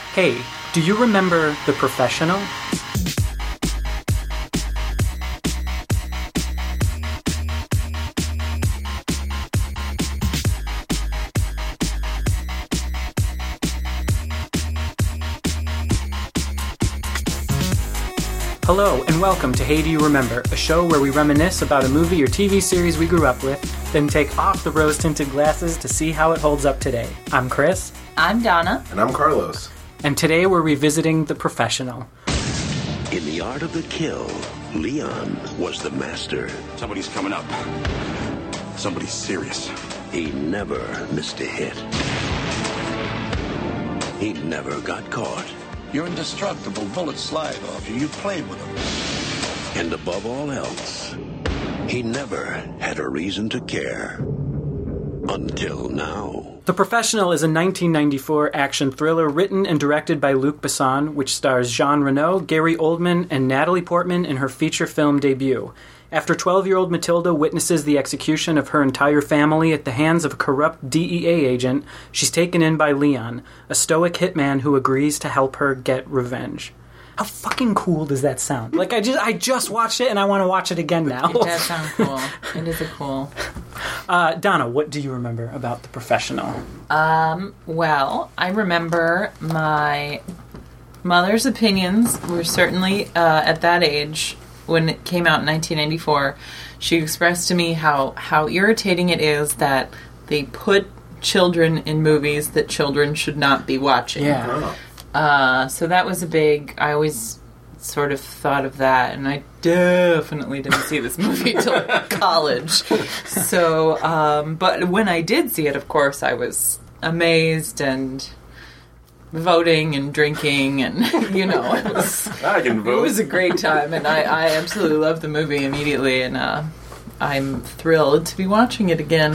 Hey, do you remember The Professional? Hello, and welcome to Hey Do You Remember, a show where we reminisce about a movie or TV series we grew up with, then take off the rose-tinted glasses to see how it holds up today. I'm Chris. I'm Donna. And I'm Carlos. And today we're revisiting The Professional. In the art of the kill, Leon was the master. Somebody's coming up. Somebody's serious. He never missed a hit. He never got caught. You're indestructible. Bullets slide off you. You played with them. And above all else, he never had a reason to care. Until now. The Professional is a 1994 action thriller written and directed by Luc Besson, which stars Jean Reno, Gary Oldman, and Natalie Portman in her feature film debut. After 12-year-old Matilda witnesses the execution of her entire family at the hands of a corrupt DEA agent, she's taken in by Leon, a stoic hitman who agrees to help her get revenge. How fucking cool does that sound? Like, I just watched it and I want to watch it again now. It does sound cool. It is a cool. Donna, what do you remember about The Professional? Well, I remember my mother's opinions were certainly at that age. When it came out in 1994, she expressed to me how irritating it is that they put children in movies that children should not be watching. Yeah. So that was a big... I always sort of thought of that, and I definitely didn't see this movie till college. So, but when I did see it, of course, I was amazed and... voting and drinking and, you know, I can vote. It was a great time, and I absolutely loved the movie immediately, and I'm thrilled to be watching it again.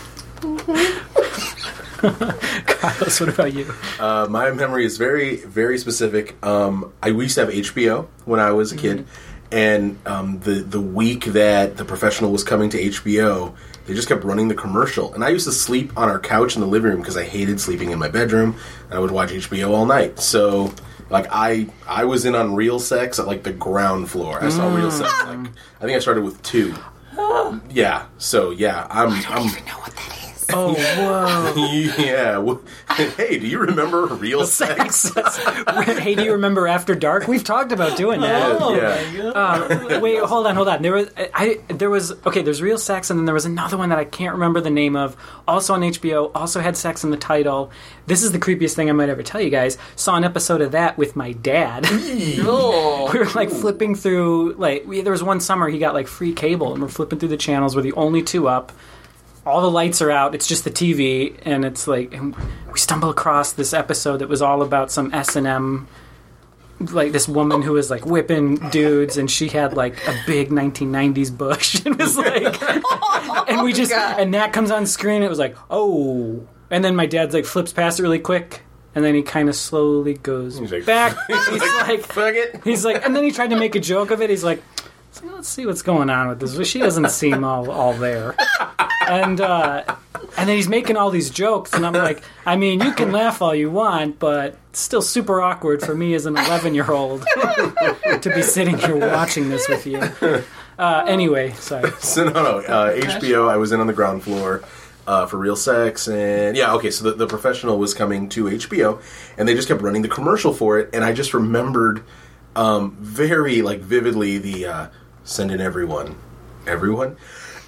Carlos, what about you? My memory is very, very specific. We used to have HBO when I was a kid, and the week that The Professional was coming to HBO, they just kept running the commercial. And I used to sleep on our couch in the living room because I hated sleeping in my bedroom. And I would watch HBO all night. So, like, I was in on Real Sex at, like, the ground floor. I saw Real Sex, like, I think I started with 2. Yeah. So, yeah, I don't even know what that is. Oh, whoa. Yeah. Hey, do you remember Real Sex? Hey, do you remember After Dark? We've talked about doing that. Oh, Yeah. my God. Wait, hold on. There's Real Sex, and then there was another one that I can't remember the name of. Also on HBO, also had sex in the title. This is the creepiest thing I might ever tell you guys. Saw an episode of that with my dad. Oh. We were, like, flipping through, like, there was one summer he got, like, free cable, and we're flipping through the channels. We're the only 2 up. All the lights are out. It's just the TV, and it's like, and we stumble across this episode that was all about some S&M, like this woman who was like whipping dudes, and she had like a big 1990s bush, and it was like, and we just, and that comes on screen. It was like, oh, and then my dad's like flips past it really quick. And then he kind of slowly goes back. He's like, fuck it. He's like, and then he tried to make a joke of it. He's like, let's see what's going on with this. She doesn't seem all there. And then he's making all these jokes, and I'm like, I mean, you can laugh all you want, but it's still super awkward for me as an 11-year-old to be sitting here watching this with you. Anyway, sorry. So no, HBO, I was in on the ground floor for Real Sex, and yeah, okay, so the Professional was coming to HBO, and they just kept running the commercial for it, and I just remembered very, like, vividly the send in everyone. Everyone?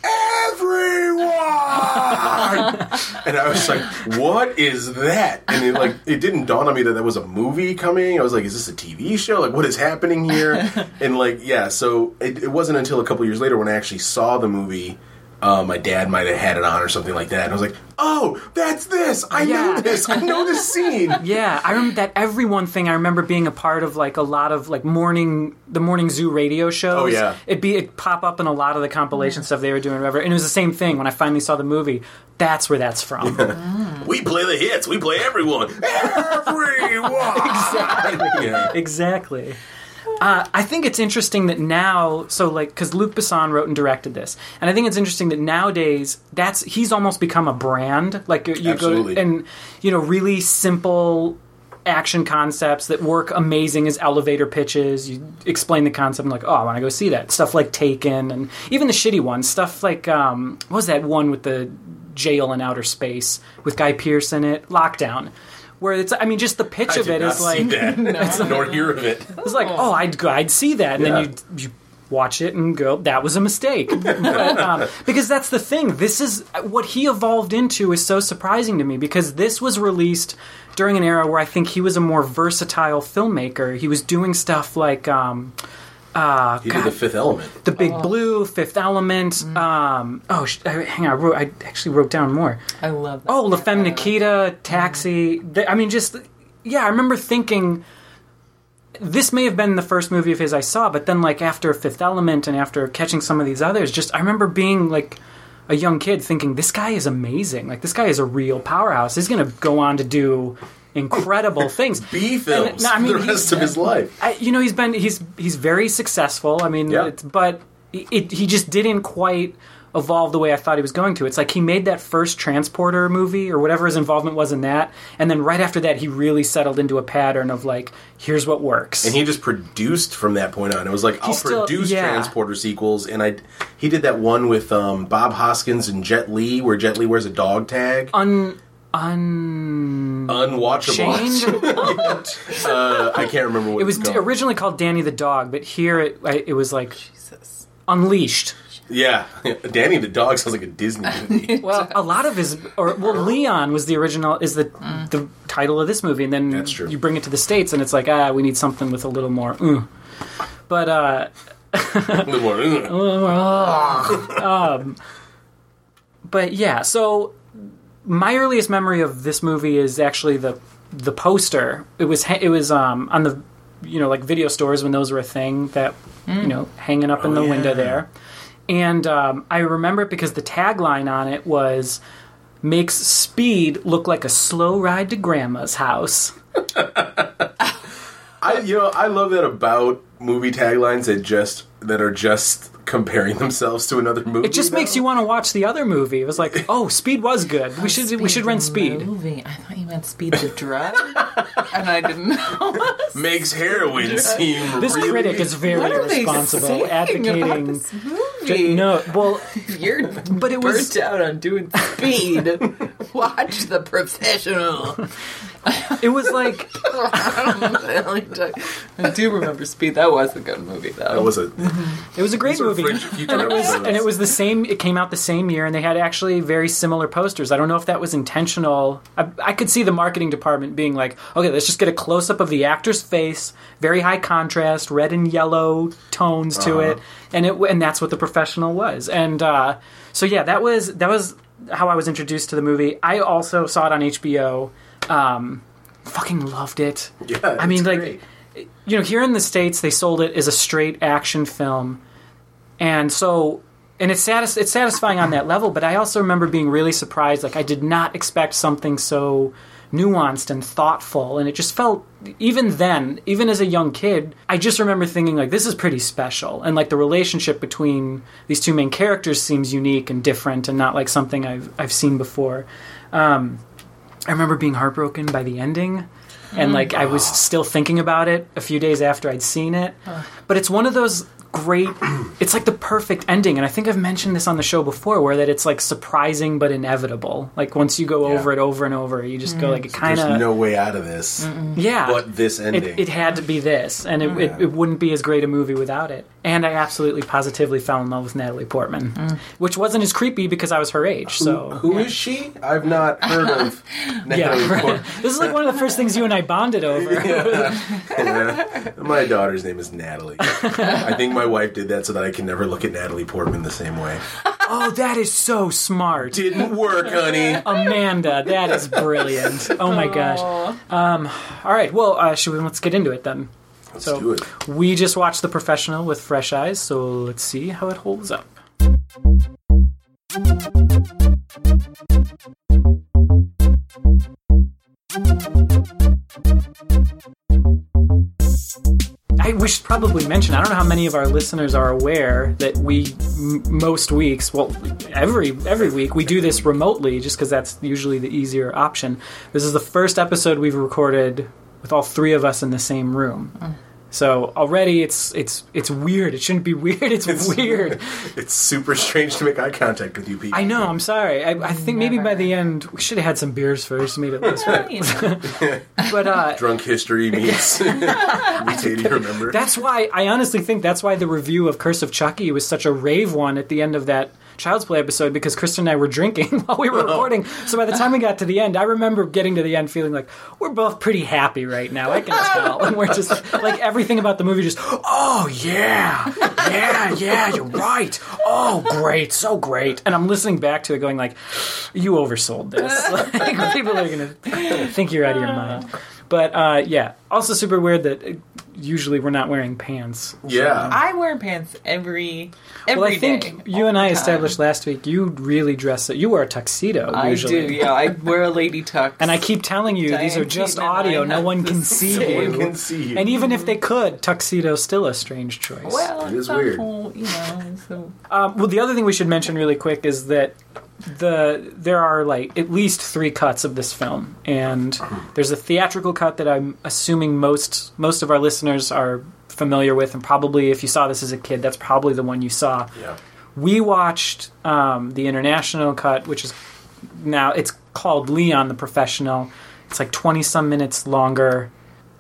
And I was like, what is that? And it didn't dawn on me that was a movie coming. I was like, is this a TV show? Like, what is happening here? And like, yeah, so it wasn't until a couple years later when I actually saw the movie. My dad might have had it on or something like that. And I was like, oh, that's this. I know this. I know this scene. Yeah, I remember that Everyone thing. I remember being a part of like a lot of like the morning zoo radio shows. Oh, yeah. It'd pop up in a lot of the compilation stuff they were doing, whatever. And it was the same thing when I finally saw the movie. That's where that's from. We play the hits. We play everyone. Everyone. Exactly. Yeah. Exactly. I think it's interesting that now, so like, because Luc Besson wrote and directed this, and I think it's interesting that nowadays he's almost become a brand. Like you Absolutely. go and really simple action concepts that work amazing as elevator pitches. You explain the concept and like, oh, I want to go see that. Stuff like Taken, and even the shitty ones. Stuff like, what was that one with the jail in outer space with Guy Pearce in it? Lockdown. Where it's, I mean, just the pitch of it is like... nor hear of it. It's like, oh, I'd see that. And then you watch it and go, that was a mistake. But, because that's the thing. This is... What he evolved into is so surprising to me, because this was released during an era where I think he was a more versatile filmmaker. He was doing stuff like... He did The Fifth Element. The Big Blue, Fifth Element. Hang on, I actually wrote down more. I love that. Oh, La Femme Nikita, Taxi. I mean, I remember thinking, this may have been the first movie of his I saw, but then like after Fifth Element and after catching some of these others, I remember being like a young kid thinking, this guy is amazing. Like, this guy is a real powerhouse. He's going to go on to do incredible things. B films the rest of his life. He's very successful. I mean, but he just didn't quite evolve the way I thought he was going to. It's like he made that first Transporter movie or whatever his involvement was in that, and then right after that he really settled into a pattern of like, here's what works. And he just produced from that point on. It was like, I'll produce Transporter sequels, and he did that one with Bob Hoskins and Jet Li, where Jet Li wears a dog tag. Unwatchable. I can't remember what it was originally called Danny the Dog, but here it was like Jesus. Yeah. Unleashed. Danny the Dog sounds like a Disney movie. Well, a lot of Leon was the original, is the title of this movie, and then That's true. You bring it to the States, and it's like, we need something with a little more, But, a little more, but yeah, so my earliest memory of this movie is actually the poster. It was on the, like video stores when those were a thing, that, hanging up in the window there. And I remember it because the tagline on it was, makes Speed look like a slow ride to Grandma's house. I love that about movie taglines that are just comparing themselves to another movie. It just makes you want to watch the other movie. It was like, oh, Speed was good. We should rent Speed. Movie. I thought you meant Speed the drug, and I didn't know. Makes heroin seem. This really critic is very irresponsible, advocating. This movie? No, well, but it was burnt out on doing Speed. Watch The Professional. It was like, I do remember Speed. That was a good movie, though. It was a great movie. And it was the same. It came out the same year, and they had actually very similar posters. I don't know if that was intentional. I could see the marketing department being like, okay, let's just get a close up of the actor's face, very high contrast, red and yellow tones to it, and that's what The Professional was. And so yeah, that was how I was introduced to the movie. I also saw it on HBO. Fucking loved it. Yeah, I mean, great. Here in the States, they sold it as a straight action film. And so, it's satisfying on that level, but I also remember being really surprised. Like, I did not expect something so nuanced and thoughtful, and it just felt, even then, even as a young kid, I just remember thinking, like, this is pretty special. And, like, the relationship between these two main characters seems unique and different and not like something I've seen before. I remember being heartbroken by the ending. And, like, I was still thinking about it a few days after I'd seen it. But it's one of those great... It's, like, the perfect ending. And I think I've mentioned this on the show before, where that it's, like, surprising but inevitable. Like, once you go over it over and over, you just go, like, it kind of... There's no way out of this. Yeah. But this ending. It had to be this. And it wouldn't be as great a movie without it. And I absolutely, positively fell in love with Natalie Portman. Which wasn't as creepy because I was her age, so... Who is she? I've not heard of Natalie Portman. This is like one of the first things you and I bonded over. My daughter's name is Natalie. I think my wife did that so that I can never look at Natalie Portman the same way. Oh, that is so smart. Didn't work, honey. Amanda, that is brilliant. Oh my gosh. All right, well, let's get into it then. Let's do it. We just watched The Professional with fresh eyes, so let's see how it holds up. We should probably mention, I don't know how many of our listeners are aware that we, most weeks, well, every week, we do this remotely just because that's usually the easier option. This is the first episode we've recorded with all three of us in the same room. So already it's weird. It shouldn't be weird. It's weird. It's super strange to make eye contact with you people. I know. I'm sorry. I think maybe by the end we should have had some beers first. Made it less weird. But drunk history meets 80, remember? that's why I honestly think that's why the review of Curse of Chucky was such a rave one at the end of that Child's Play episode, because Kristen and I were drinking while we were recording. So by the time we got to the end, I remember getting to the end feeling like we're both pretty happy right now. I can tell, and we're just like everything about the movie just, oh yeah, you're right. Oh great, so great. And I'm listening back to it, going like, you oversold this. Like, people are gonna think you're out of your mind. But yeah, also super weird that usually we're not wearing pants. Yeah. I wear pants every Well, I day, think you all and I the time. established last week you really dress it. You wear a tuxedo I usually. do, yeah. I wear a lady tux. And I keep telling you, these are Diane just Keaton and audio. I No have one the can see same- you. No one can see you. And even if they could, tuxedo's still a strange choice. well, It is it's not weird. whole, you know, so Well, the other thing we should mention really quick is that there are like at least 3 cuts of this film, and there's a theatrical cut that I'm assuming most of our listeners are familiar with, and probably if you saw this as a kid, that's probably the one you saw. Yeah. We watched the international cut, which is now it's called Leon the Professional. It's like 20-some minutes longer.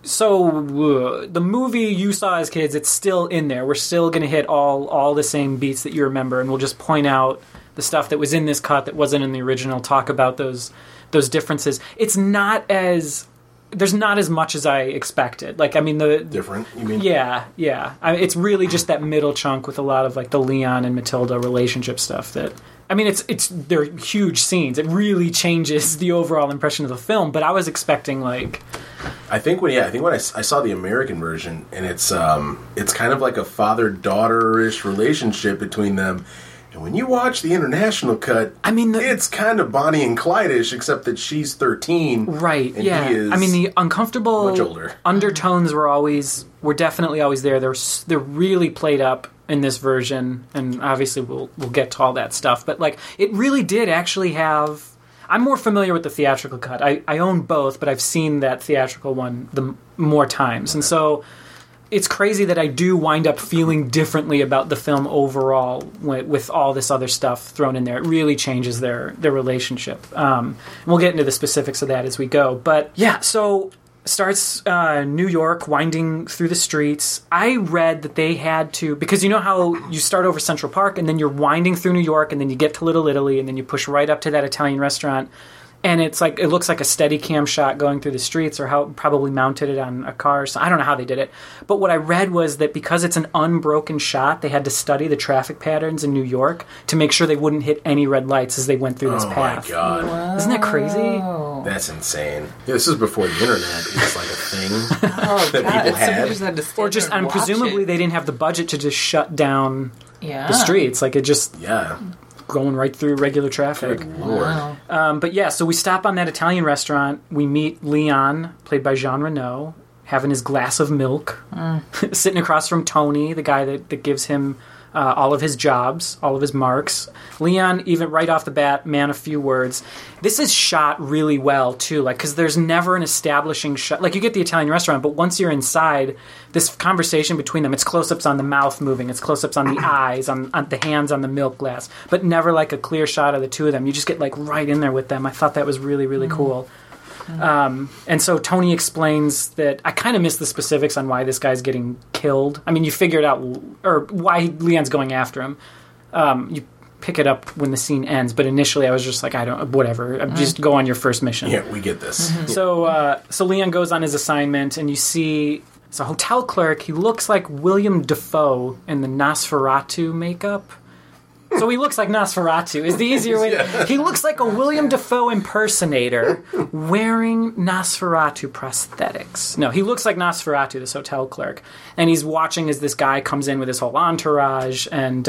So the movie you saw as kids, it's still in there. We're still going to hit all the same beats that you remember, and we'll just point out the stuff that was in this cut that wasn't in the original, talk about those differences. It's not as... There's not as much as I expected. Like, I mean, Different, you mean? Yeah. It's really just that middle chunk with a lot of like the Leon and Matilda relationship stuff that... I mean, they're huge scenes. It really changes the overall impression of the film, but I was expecting like... I think when I saw the American version, and it's kind of like a father-daughter-ish relationship between them. And when you watch the international cut, I mean, it's kind of Bonnie and Clyde-ish, except that she's 13. Right, and yeah. he is I mean, the uncomfortable much older. undertones were definitely always there. They're really played up in this version, and obviously we'll get to all that stuff. But like, it really did actually have... I'm more familiar with the theatrical cut. I own both, but I've seen that theatrical one the more times. And so it's crazy that I do wind up feeling differently about the film overall with all this other stuff thrown in there. It really changes their relationship. And we'll get into the specifics of that as we go. But yeah, so starts New York, winding through the streets. I read that they had to, because you know how you start over Central Park and then you're winding through New York and then you get to Little Italy and then you push right up to that Italian restaurant. And it's like, it looks like a Steadicam shot going through the streets, or how probably mounted it on a car. So I don't know how they did it. But what I read was that because it's an unbroken shot, they had to study the traffic patterns in New York to make sure they wouldn't hit any red lights as they went through this path. Oh my god. Isn't that crazy? That's insane. Yeah, this is before the internet was like a thing oh, that God, people somebody had. just had to stand Or just, there and watch presumably it. they didn't have the budget to just shut down Yeah. the streets. Like, it just Yeah. going right through regular traffic. Good lord. Wow. But yeah, so we stop on that Italian restaurant. We meet Leon, played by Jean Reno, having his glass of milk, sitting across from Tony, the guy that gives him all of his jobs, all of his marks. Leon, even right off the bat, man, a few words. This is shot really well, too, like, because there's never an establishing shot. Like, you get the Italian restaurant, but once you're inside, this conversation between them, it's close-ups on the mouth moving, it's close-ups on the eyes, on the hands on the milk glass, but never, like, a clear shot of the two of them. You just get, like, right in there with them. I thought that was really, really cool. And so Tony explains that I kind of missed the specifics on why this guy's getting killed. I mean, you figure it out, or why Leon's going after him. You pick it up when the scene ends, but initially I was just like, whatever. Just go on your first mission. Yeah, we get this. So Leon goes on his assignment, and you see it's a hotel clerk. He looks like William Dafoe in the Nosferatu makeup. So he looks like Nosferatu is the easier way. He looks like a William Dafoe impersonator wearing Nosferatu prosthetics. No, he looks like Nosferatu, this hotel clerk. And he's watching as this guy comes in with his whole entourage. And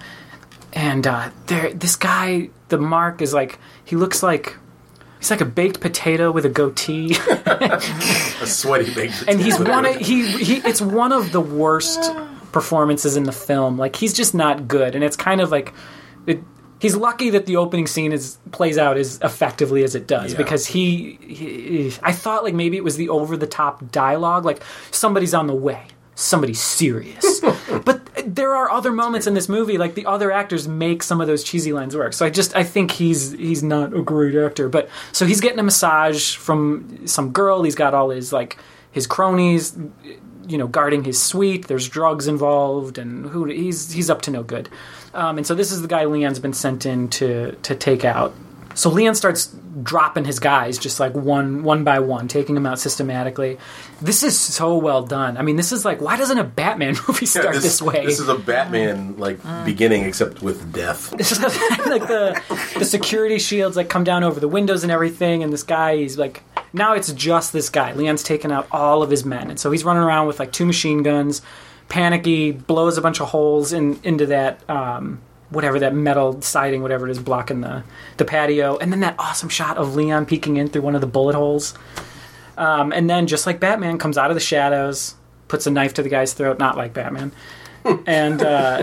this guy, the Mark, is like, he looks like... He's like a baked potato with a goatee. A sweaty baked potato. And he's it's one of the worst performances in the film. Like, he's just not good, and it's kind of like he's lucky that the opening scene plays out as effectively as it does, because I thought like maybe it was the over the top dialogue, like somebody's on the way. Somebody serious. But there are other moments in this movie, like the other actors make some of those cheesy lines work. So I think he's not a great actor. But so he's getting a massage from some girl. He's got all his cronies, guarding his suite. There's drugs involved, and he's up to no good. And so this is the guy Leon's been sent in to take out. So Leon starts dropping his guys just like one by one, taking them out systematically. This is so well done. I mean, this is like, why doesn't a Batman movie start this way? This is a Batman beginning, except with death. This is like the security shields like come down over the windows and everything, and this guy, he's like, now it's just this guy. Leon's taken out all of his men, and so he's running around with like 2 machine guns, panicky, blows a bunch of holes into that whatever, that metal siding, whatever it is, blocking the patio. And then that awesome shot of Leon peeking in through one of the bullet holes. And then, just like Batman, comes out of the shadows, puts a knife to the guy's throat, not like Batman. And,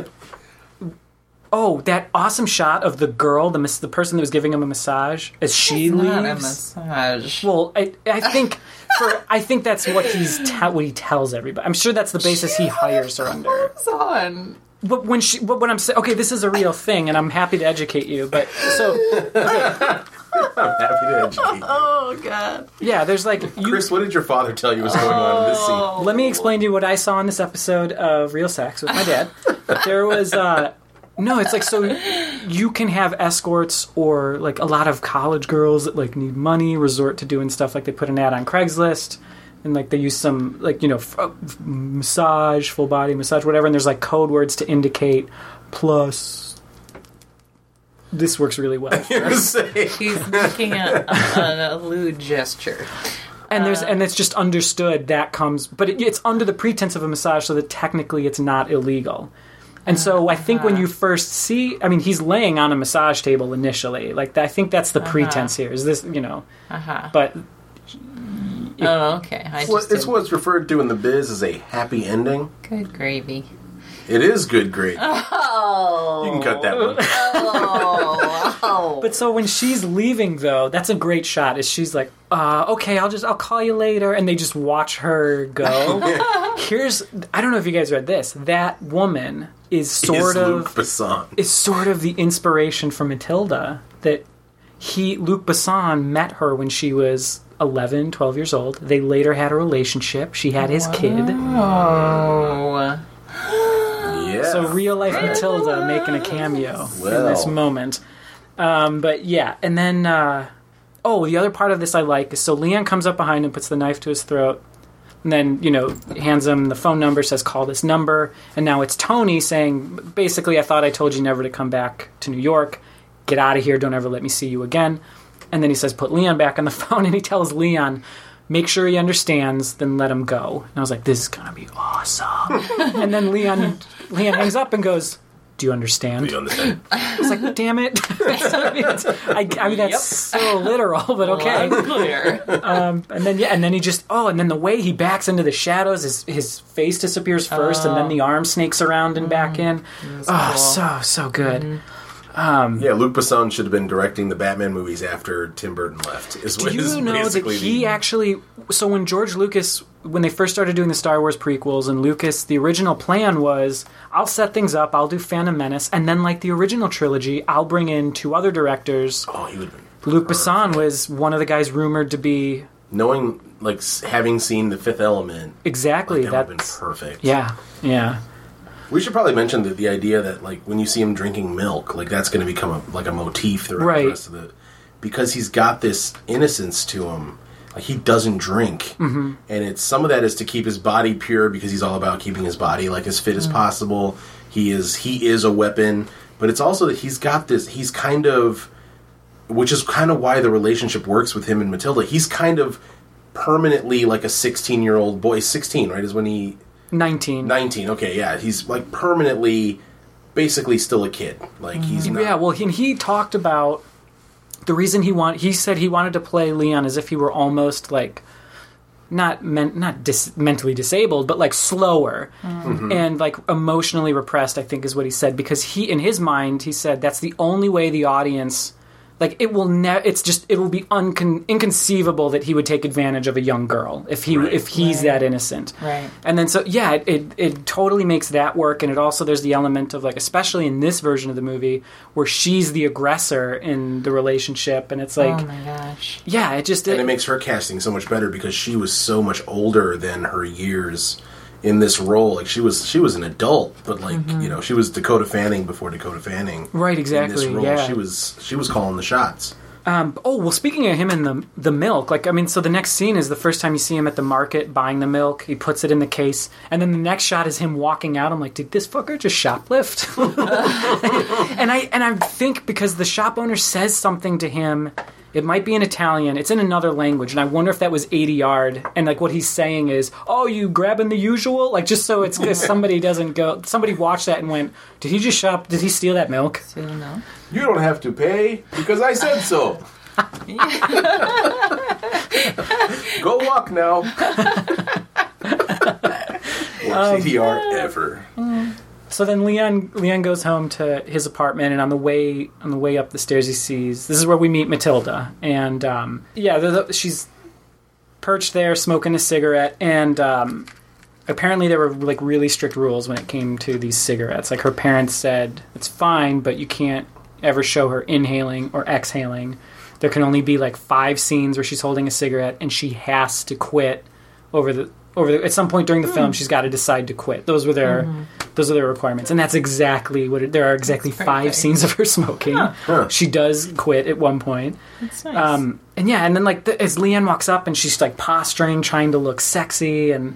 that awesome shot of the girl, the person that was giving him a massage, as she leaves. Not a massage. Well, I think that's what what he tells everybody. I'm sure that's the basis he hires her under. On. But when I'm saying, okay, this is a real thing, and I'm happy to educate you. But so, I'm happy to educate you. Oh God! Yeah, there's like Chris. What did your father tell you was going on in this scene? Let me explain to you what I saw in this episode of Real Sex with my dad. There was no, it's like, so you can have escorts or like a lot of college girls that like need money resort to doing stuff like they put an ad on Craigslist. And, like, they use some, like, massage, full body massage, whatever. And there's, like, code words to indicate plus. This works really well. He's making a lewd gesture. And it's just understood that comes. But it's under the pretense of a massage, so that technically it's not illegal. And so I think when you first see. I mean, he's laying on a massage table initially. Like, I think that's the pretense here. Is this, But. Oh, okay. It's what's referred to in the biz as a happy ending. Good gravy. It is good gravy. Oh. You can cut that one. Oh. But so when she's leaving, though, that's a great shot. Is she's like, okay, I'll call you later, and they just watch her go. I don't know if you guys read this. That woman is sort of Luc Besson. Is sort of the inspiration for Matilda. That Luc Besson met her when she was 11, 12 years old. They later had a relationship. She had his kid. Oh. Yeah. So real life Matilda making a cameo in this moment. But yeah, and then the other part of this I like is, so Leon comes up behind him, puts the knife to his throat, and then, hands him the phone number, says call this number, and now it's Tony saying, basically, I thought I told you never to come back to New York. Get out of here, don't ever let me see you again. And then he says, put Leon back on the phone, and he tells Leon, make sure he understands, then let him go. And I was like, this is going to be awesome. And then Leon hangs up and goes, do you understand? Do you understand? I was like, damn it. I mean, that's so literal, but okay. Clear. And then he just, and then the way he backs into the shadows, his face disappears first, and then the arm snakes around and back in. Cool. So good. Mm-hmm. Luc Besson should have been directing the Batman movies after Tim Burton left. Do you know that he actually... So when George Lucas, when they first started doing the Star Wars prequels, and Lucas, the original plan was, I'll set things up, I'll do Phantom Menace, and then like the original trilogy, I'll bring in 2 other directors. Oh, he would have been Luc Besson was one of the guys rumored to be... Knowing, like, having seen The Fifth Element... Exactly. That would have been perfect. Yeah. We should probably mention the idea that, like, when you see him drinking milk, like, that's going to become a motif throughout the rest of the... Because he's got this innocence to him. Like, he doesn't drink. Mm-hmm. And some of that is to keep his body pure, because he's all about keeping his body, like, as fit as possible. He is a weapon. But it's also that he's got this... He's kind of... Which is kind of why the relationship works with him and Matilda. He's kind of permanently, like, a 16-year-old boy. 16, right, is when he... 19, okay, yeah. He's, like, permanently, basically still a kid. Like, he's not... Yeah, well, he talked about the reason he said he wanted to play Leon as if he were almost, like, mentally disabled, but like slower and like emotionally repressed, I think is what he said, because in his mind, he said that's the only way the audience, like it will it will be inconceivable that he would take advantage of a young girl if he's that innocent. Right. And then it totally makes that work, and it also, there's the element of like, especially in this version of the movie, where she's the aggressor in the relationship, and it's like, oh my gosh. yeah, it makes her casting so much better because she was so much older than her years in this role. Like she was an adult, but like she was Dakota Fanning before Dakota Fanning. Right, exactly. In this role, yeah. she was calling the shots. Speaking of him and the milk, like, I mean, so the next scene is the first time you see him at the market buying the milk. He puts it in the case, and then the next shot is him walking out. I'm like, did this fucker just shoplift? and I think because the shop owner says something to him, it might be in Italian, it's in another language, and I wonder if that was 80 yard, and like what he's saying is, oh, you grabbing the usual? Like, just so it's somebody watched that and went, did he steal that milk? No. You don't have to pay because I said so. Go walk now. Worst CDR ever. So then Leon goes home to his apartment, and on the way up the stairs, he sees, this is where we meet Matilda, and she's perched there smoking a cigarette, and apparently there were like really strict rules when it came to these cigarettes. Like, her parents said it's fine, but you can't ever show her inhaling or exhaling. There can only be like 5 scenes where she's holding a cigarette, and she has to quit at some point during the film. She's got to decide to quit. Those were their requirements, and that's exactly what there are. Exactly 5 scenes of her smoking. Huh. She does quit at one point. That's nice. And then like as Leanne walks up, and she's like posturing, trying to look sexy, and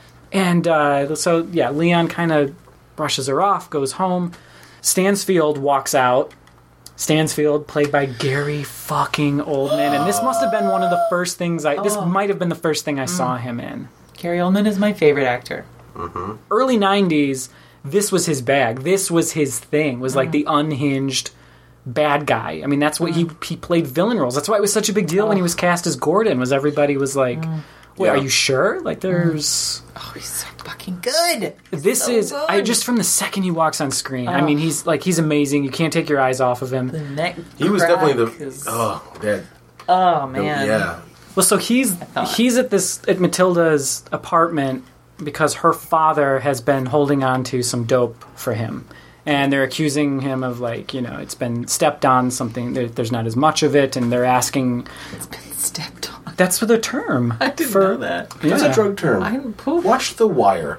Leon kind of brushes her off, goes home. Stansfield walks out. Stansfield, played by Gary fucking Oldman, and this must have been one of the first things this might have been the first thing I saw him in. Gary Oldman is my favorite actor. Mm-hmm. Early 90s, this was his bag. This was his thing, was like the unhinged bad guy. I mean, that's what he played villain roles. That's why it was such a big deal when he was cast as Gordon, was everybody was like, wait, are you sure? Like, there's... Oh, he's so fucking good. This is... good. Just from the second he walks on screen, I mean, he's amazing. You can't take your eyes off of him. The neck He was definitely is... Oh, man. Yeah. Well, so he's at Matilda's apartment because her father has been holding on to some dope for him, and they're accusing him of, like, it's been stepped on, something, there's not as much of it, and they're asking... It's been stepped on. That's the term. I didn't know that. That's a drug term. Watch The Wire.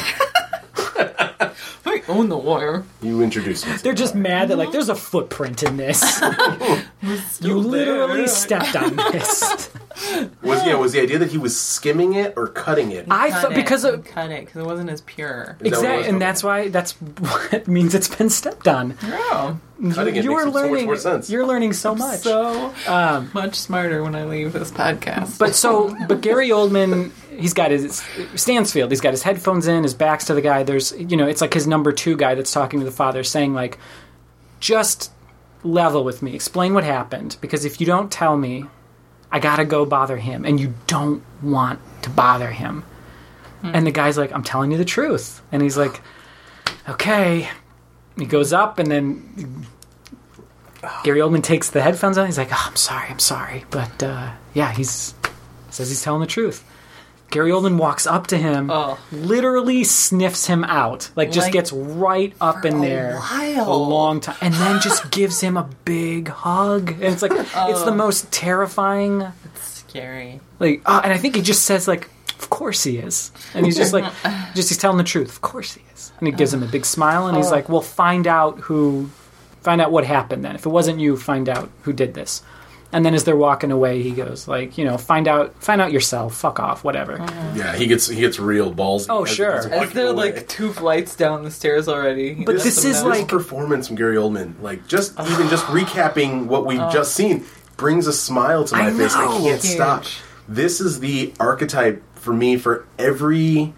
I own The Wire. You introduced me. They're just mad that, like, there's a footprint in this. You literally stepped on this. Was the idea that he was skimming it or cutting it? I thought because it wasn't as pure. Exactly, and that's what means it's been stepped on. Oh, cutting it makes so much more sense. You're learning so much. So much smarter when I leave this podcast. But Gary Oldman, he's got his Stansfield. He's got his headphones in. His back's to the guy. There's it's like his number 2 guy that's talking to the father, saying like, just level with me. Explain what happened, because if you don't tell me, I gotta go bother him, and you don't want to bother him. And the guy's like, I'm telling you the truth. And he's like, okay. He goes up, and then Gary Oldman takes the headphones on. He's like, I'm sorry. But, he says he's telling the truth. Gary Oldman walks up to him, literally sniffs him out. Like, just gets right up in there. A long time. And then just gives him a big hug. And it's like, it's the most terrifying. It's scary. Like, and I think he just says, like, of course he is. And he's just like, he's telling the truth. Of course he is. And he gives him a big smile, and he's like, well, find out what happened then. If it wasn't you, find out who did this. And then as they're walking away, he goes like, find out yourself. Fuck off, whatever. Yeah, he gets real ballsy. Oh, sure. As they're like 2 flights down the stairs already. But this is like performance from Gary Oldman. Like just recapping what we've just seen brings a smile to my face. I can't stop. This is the archetype for me for every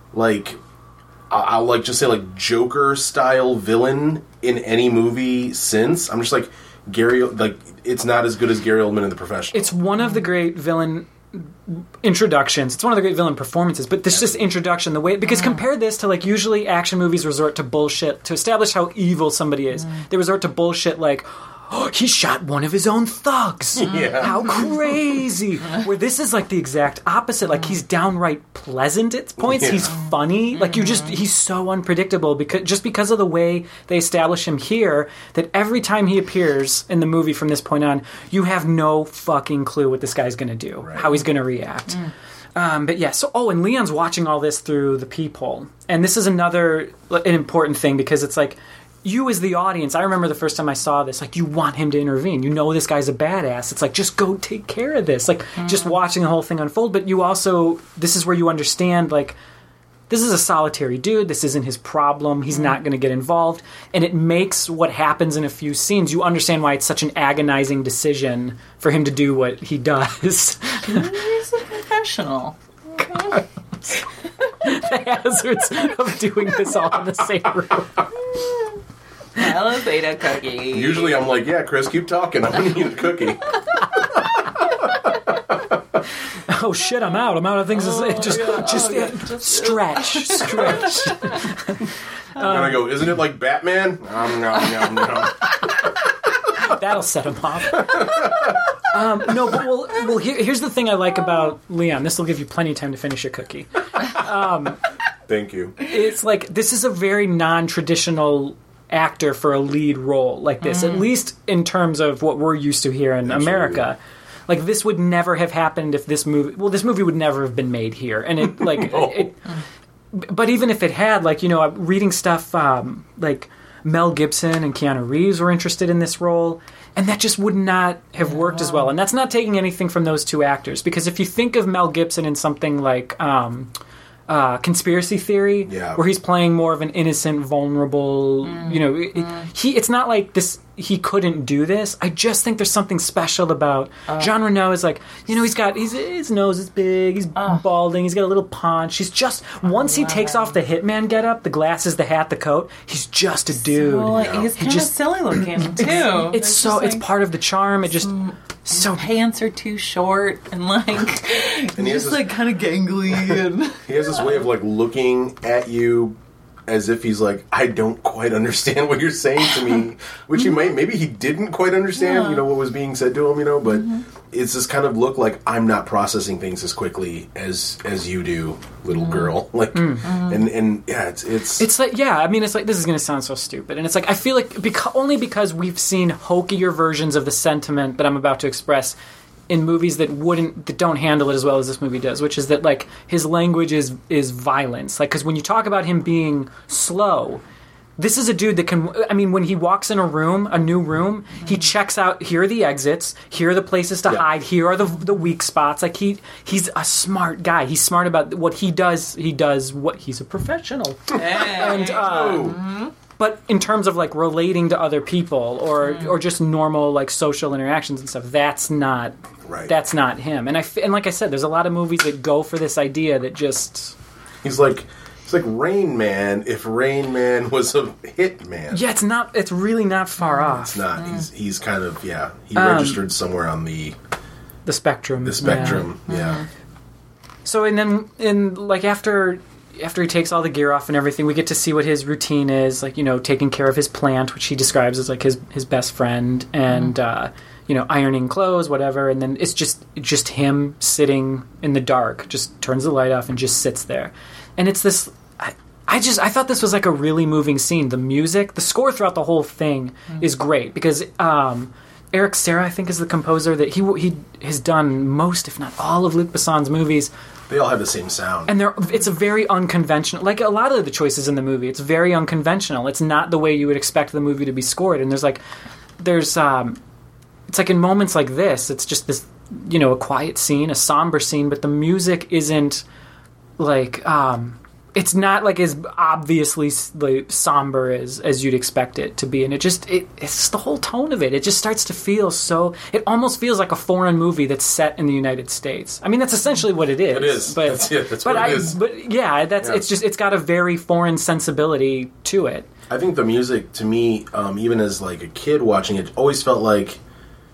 I'll just say Joker style villain in any movie since. I'm just like Gary, it's not as good as Gary Oldman in The Professional. It's one of the great villain introductions. It's one of the great villain performances, but this just introduction, the way, because compare this to like usually action movies resort to bullshit to establish how evil somebody is. They resort to bullshit like, oh, he shot one of his own thugs. Yeah. How crazy. Where this is like the exact opposite. Like he's downright pleasant at points. Yeah. He's funny. Like he's so unpredictable because of the way they establish him here, that every time he appears in the movie from this point on, you have no fucking clue what this guy's going to do, how he's going to react. But yeah, and Leon's watching all this through the peephole. And this is an important thing, because it's like, you as the audience, I remember the first time I saw this, like, you want him to intervene. You know this guy's a badass. It's like, just go take care of this. Like, just watching the whole thing unfold. But you also, this is where you understand, like, this is a solitary dude. This isn't his problem. He's not going to get involved. And it makes what happens in a few scenes, you understand why it's such an agonizing decision for him to do what he does. He's a professional. The hazards of doing this all in the same room. Elevator cookie. Usually I'm like, yeah, Chris, keep talking. I'm going to eat a cookie. Oh shit, I'm out of things to say. Just stretch. And I go, isn't it like Batman? No. That'll set him off. No, but here's the thing I like about Leon. This will give you plenty of time to finish your cookie. Thank you. It's like, this is a very non-traditional actor for a lead role like this, at least in terms of what we're used to here in America. Like, this would never have happened if this movie would never have been made here. And it, like, but even if it had, like, reading stuff, like, Mel Gibson and Keanu Reeves were interested in this role, and that just would not have worked as well. And that's not taking anything from those two actors, because if you think of Mel Gibson in something like Conspiracy Theory, where he's playing more of an innocent, vulnerable, it's not like this. He couldn't do this. I just think there's something special about Jean Reno. Is like, his nose is big, he's balding, he's got a little paunch. He's just, once he takes off the hitman getup, the glasses, the hat, the coat, he's just a dude. He's kind of silly looking too. It's part of the charm. It just so pants are too short and like, and he's just like kind of gangly. And he has this way of like looking at you as if he's like, I don't quite understand what you're saying to me, which maybe he didn't quite understand, what was being said to him, but it's this kind of look like, I'm not processing things as quickly as you do, little girl. Like, and yeah, it's like, yeah, I mean, it's like, this is going to sound so stupid. And it's like, I feel like only because we've seen hokier versions of the sentiment that I'm about to express in movies that don't handle it as well as this movie does, which is that, like, his language is violence. Like, because when you talk about him being slow, this is a dude that can, I mean, when he walks in a new room, he checks out, here are the exits, here are the places to hide, here are the weak spots. Like, he's a smart guy. He's smart about what he does. He's a professional. And, but in terms of, like, relating to other people or just normal, like, social interactions and stuff, that's not him. And like I said, there's a lot of movies that go for this idea that just... He's like Rain Man if Rain Man was a hit man. Yeah, it's really not far off. It's not. He's kind of, he registered somewhere on the spectrum. The spectrum, yeah. So, and then, like, after he takes all the gear off and everything, we get to see what his routine is, like, taking care of his plant, which he describes as, like, his best friend, and, ironing clothes, whatever, and then it's just him sitting in the dark, just turns the light off and just sits there. And it's this... I thought this was, like, a really moving scene. The music, the score throughout the whole thing is great, because Eric Serra, I think, is the composer that he has done most, if not all, of Luc Besson's movies. They all have the same sound. And it's a very unconventional... Like, a lot of the choices in the movie, it's very unconventional. It's not the way you would expect the movie to be scored. And it's like in moments like this, it's just this, a quiet scene, a somber scene, but the music isn't, like... it's not, like, as obviously, like, somber as you'd expect it to be, and it's just the whole tone of it. It just starts to feel so... It almost feels like a foreign movie that's set in the United States. I mean, that's essentially what it is. It is. But, that's what it is. But yeah, it's got a very foreign sensibility to it. I think the music, to me, even as, like, a kid watching it, always felt like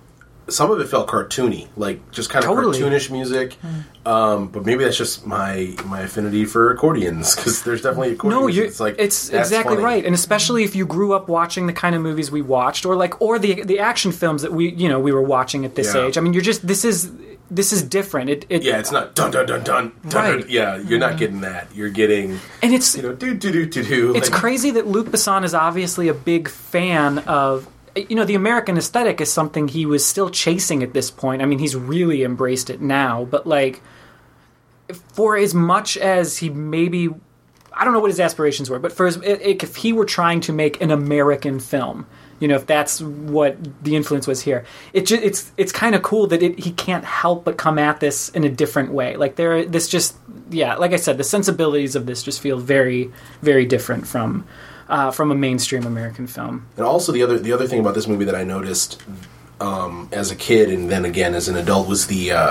some of it felt cartoony, like just kind of Totally. cartoonish music. But maybe that's just my affinity for accordions, because there's definitely accordion No, music. it's that's exactly funny. right, and especially if you grew up watching the kind of movies we watched, or the action films that we were watching at this Yeah. age. I mean, this is different. Yeah, it's not dun dun dun dun dun. Right. Dun. Yeah, you're not getting that. You're getting, and it's do do do do do. It's crazy that Luc Besson is obviously a big fan of. The American aesthetic is something he was still chasing at this point. I mean, he's really embraced it now, but like, for as much as he maybe, I don't know what his aspirations were, but if he were trying to make an American film, if that's what the influence was here, it's kind of cool that he can't help but come at this in a different way. Like like I said, the sensibilities of this just feel very, very different from a mainstream American film. And also the other thing about this movie that I noticed as a kid and then again as an adult was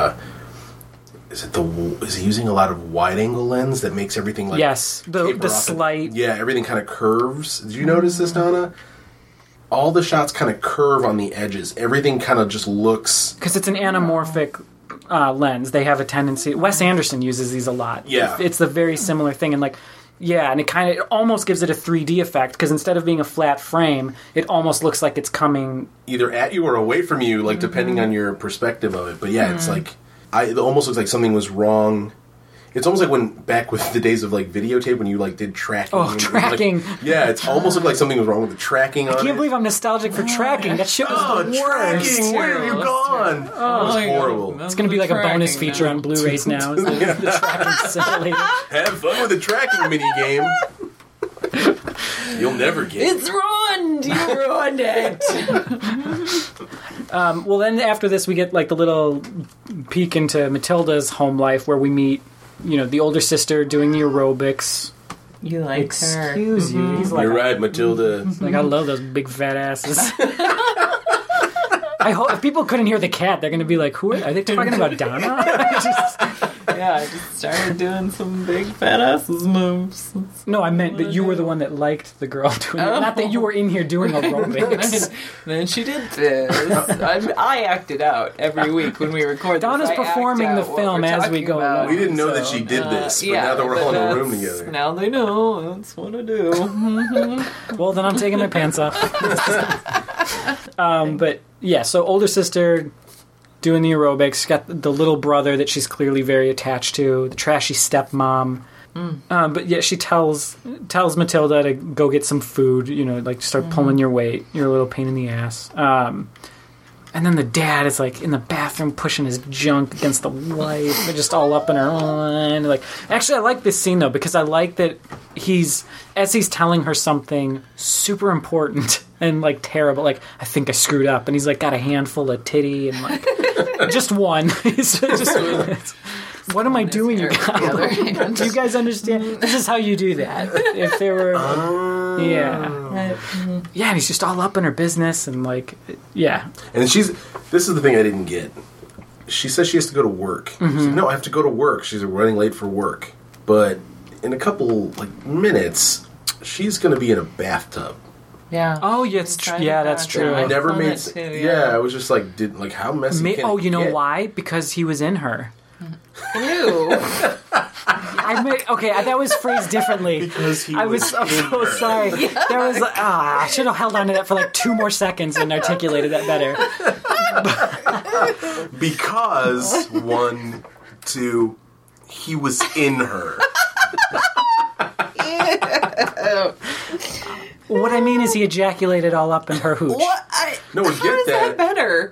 is he using a lot of wide angle lens that makes everything like yes, the taper off slight everything kind of curves. Did you notice this, Donna? All the shots kind of curve on the edges. Everything kind of just looks, because it's an anamorphic lens. They have a tendency. Wes Anderson uses these a lot. Yeah. It's the very similar thing, and like. Yeah, and it almost gives it a 3D effect, because instead of being a flat frame, it almost looks like it's coming either at you or away from you, like depending on your perspective of it. But yeah, it's like it almost looks like something was wrong. It's almost like when back with the days of like videotape when you like did tracking. Oh, tracking. Yeah, it's almost looked like something was wrong with the tracking on it. I can't believe I'm nostalgic for tracking. That shit was the worst. Tracking! Where have you gone? It was horrible. It's going to be like a bonus feature on Blu-rays now. Is the tracking simulator. Have fun with the tracking mini game. You'll never get it. It's ruined! You ruined it! Well, then after this, we get like the little peek into Matilda's home life, where we meet, the older sister doing the aerobics. You like her. Excuse you. He's like, You're right, Matilda. like, I love those big fat asses. I hope if people couldn't hear the cat, they're going to be like, "Who are they talking about, Donna?" Yeah, I just started doing some big fat asses moves. No, I meant that you were the one that liked the girl doing it, not that you were in here doing aerobics. Then she did this. I act it out every week when we record. Donna's this. I performing act the out what film we're as we talking go about. along. We didn't know that So, she did this, but now that we're but all in a room that's- together. Now they know. That's what I do. Well, then I'm taking my pants off. But yeah, so older sister doing the aerobics, got the little brother that she's clearly very attached to, the trashy stepmom. But yeah, she tells Matilda to go get some food, like start pulling your weight. You're a little pain in the ass. And then the dad is like in the bathroom pushing his junk against the light. They're just all up in her line. Like, actually, I like this scene though, because I like that he's telling her something super important and like terrible. Like, I think I screwed up, and he's like got a handful of titty and like just one. He's just. What am I doing, you guys? Do you guys understand? This is how you do that. If there were, yeah, and he's just all up in her business and like, yeah. And this is the thing I didn't get. She says she has to go to work. She's like, no, I have to go to work. She's running late for work. But in a couple minutes, she's going to be in a bathtub. Yeah. Oh, yeah, that's true. I never saw made. that too, yeah, I was just like, how messy? Can it you know get? why? Because he was in her. Ew. That was phrased differently. Because I'm so sorry. There was I should have held on to that for like 2 more seconds and articulated that better. Because 1, 2, he was in her. What I mean is he ejaculated all up in her hooch. What? No, we How get is that better?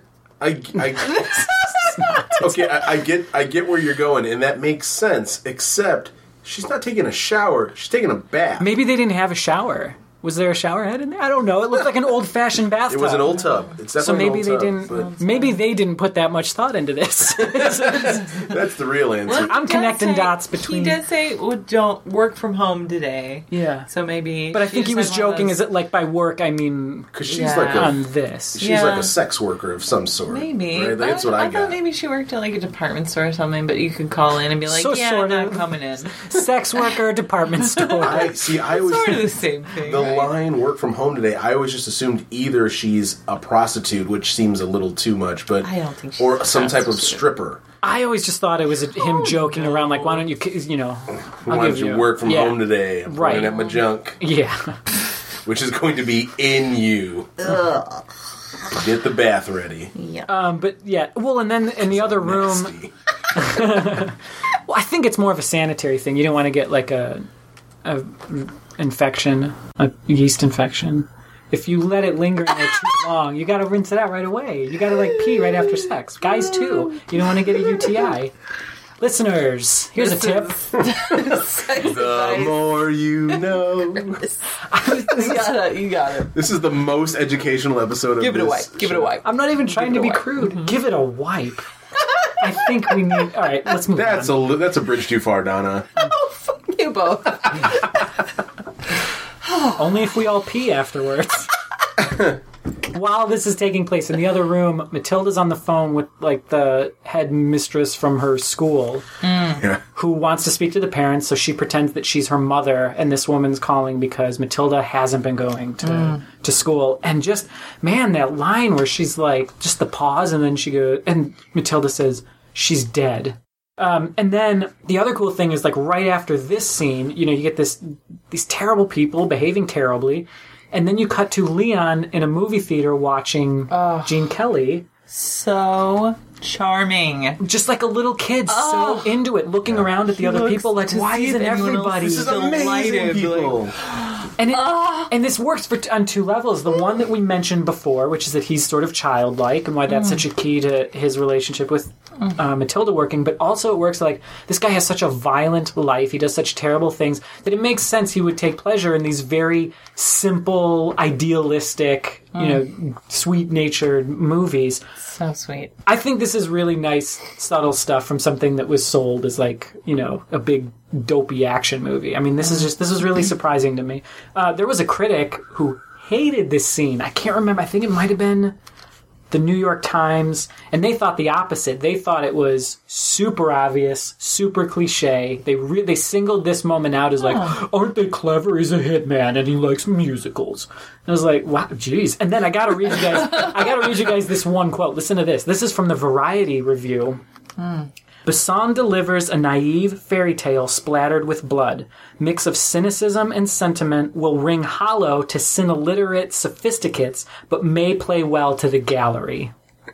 Okay, I get where you're going, and that makes sense. Except she's not taking a shower; she's taking a bath. Maybe they didn't have a shower. Was there a shower head in there? I don't know. It looked like an old-fashioned bathtub. It was an old tub. It's definitely So maybe an they old didn't. tub, but Maybe they didn't put that much thought into this. that's the real answer. I'm connecting dots between. He did say, don't work from home today. Yeah. So maybe. But I think he was just had one of joking. those- Is it like by work? I mean, Because she's Yeah. like on this. she's Yeah. like a sex worker of some sort. Maybe. right? That's what I thought got. maybe she worked at like a department store or something, but you could call in and be like, So yeah, sort I'm of. not coming in. Sex worker, department store. I was Sort of the same thing. the right? line "work from home today," I always just assumed either she's a prostitute, which seems a little too much, but I don't think she's or a some type of prostitute. stripper. I always just thought it was him joking around, like, why don't you, Why don't you work from home today? I'm Right. pointing at my junk, Yeah. which is going to be in you. Get the bath ready. Yeah. But yeah, well, and then in the other room, Nasty. well, I think it's more of a sanitary thing. You don't want to get like a infection, a yeast infection. If you let it linger in there too long, you got to rinse it out right away. You got to like pee right after sex. Guys too. You don't want to get a UTI. Listeners, here's a tip. The more you know. You got it. This is the most educational episode of Give it a this wipe. Give it a show. wipe. I'm not even trying to be crude. Give it a wipe. I think we need. All right, let's move That's on. that's a bridge too far, Donna. Oh, fuck you both. Only if we all pee afterwards. While this is taking place in the other room, Matilda's on the phone with like the head mistress from her school Yeah. who wants to speak to the parents, so she pretends that she's her mother, and this woman's calling because Matilda hasn't been going to school. And just, man, that line where she's like, just the pause, and then she goes, and Matilda says, she's dead. And then the other cool thing is, like, right after this scene, you get these terrible people behaving terribly, and then you cut to Leon in a movie theater watching Gene Kelly. So charming. Just like a little kid, so into it, looking around at the other people, like, why isn't everybody... This is amazing, people. And this works on two levels. The one that we mentioned before, which is that he's sort of childlike, and why that's such a key to his relationship with Matilda working. But also it works like, this guy has such a violent life, he does such terrible things, that it makes sense he would take pleasure in these very simple, idealistic, sweet-natured movies. So sweet. I think this is really nice, subtle stuff from something that was sold as like, a big dopey action movie. I mean, this was really surprising to me. There was a critic who hated this scene. I can't remember. I think it might have been the New York Times, and they thought the opposite. They thought it was super obvious, super cliche. They singled this moment out as like, aren't they clever? He's a hitman and he likes musicals. And I was like, wow, geez. And then I gotta read you guys this one quote. Listen to this. This is from the Variety review. Besson delivers a naive fairy tale splattered with blood. Mix of cynicism and sentiment will ring hollow to sin-illiterate sophisticates, but may play well to the gallery.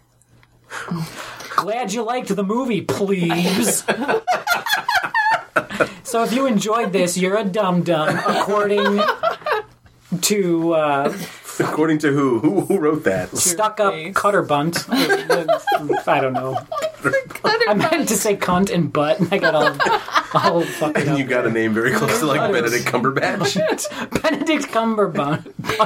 Glad you liked the movie, plebes. So if you enjoyed this, you're a dum-dum, according to... According to who? Who wrote that? Stuck-up Cutterbunt. I don't know. I meant to say cunt and butt, and I got all fucked up. And you got a name very close to like Cutters. Benedict Cumberbatch. Benedict Cumberbatch.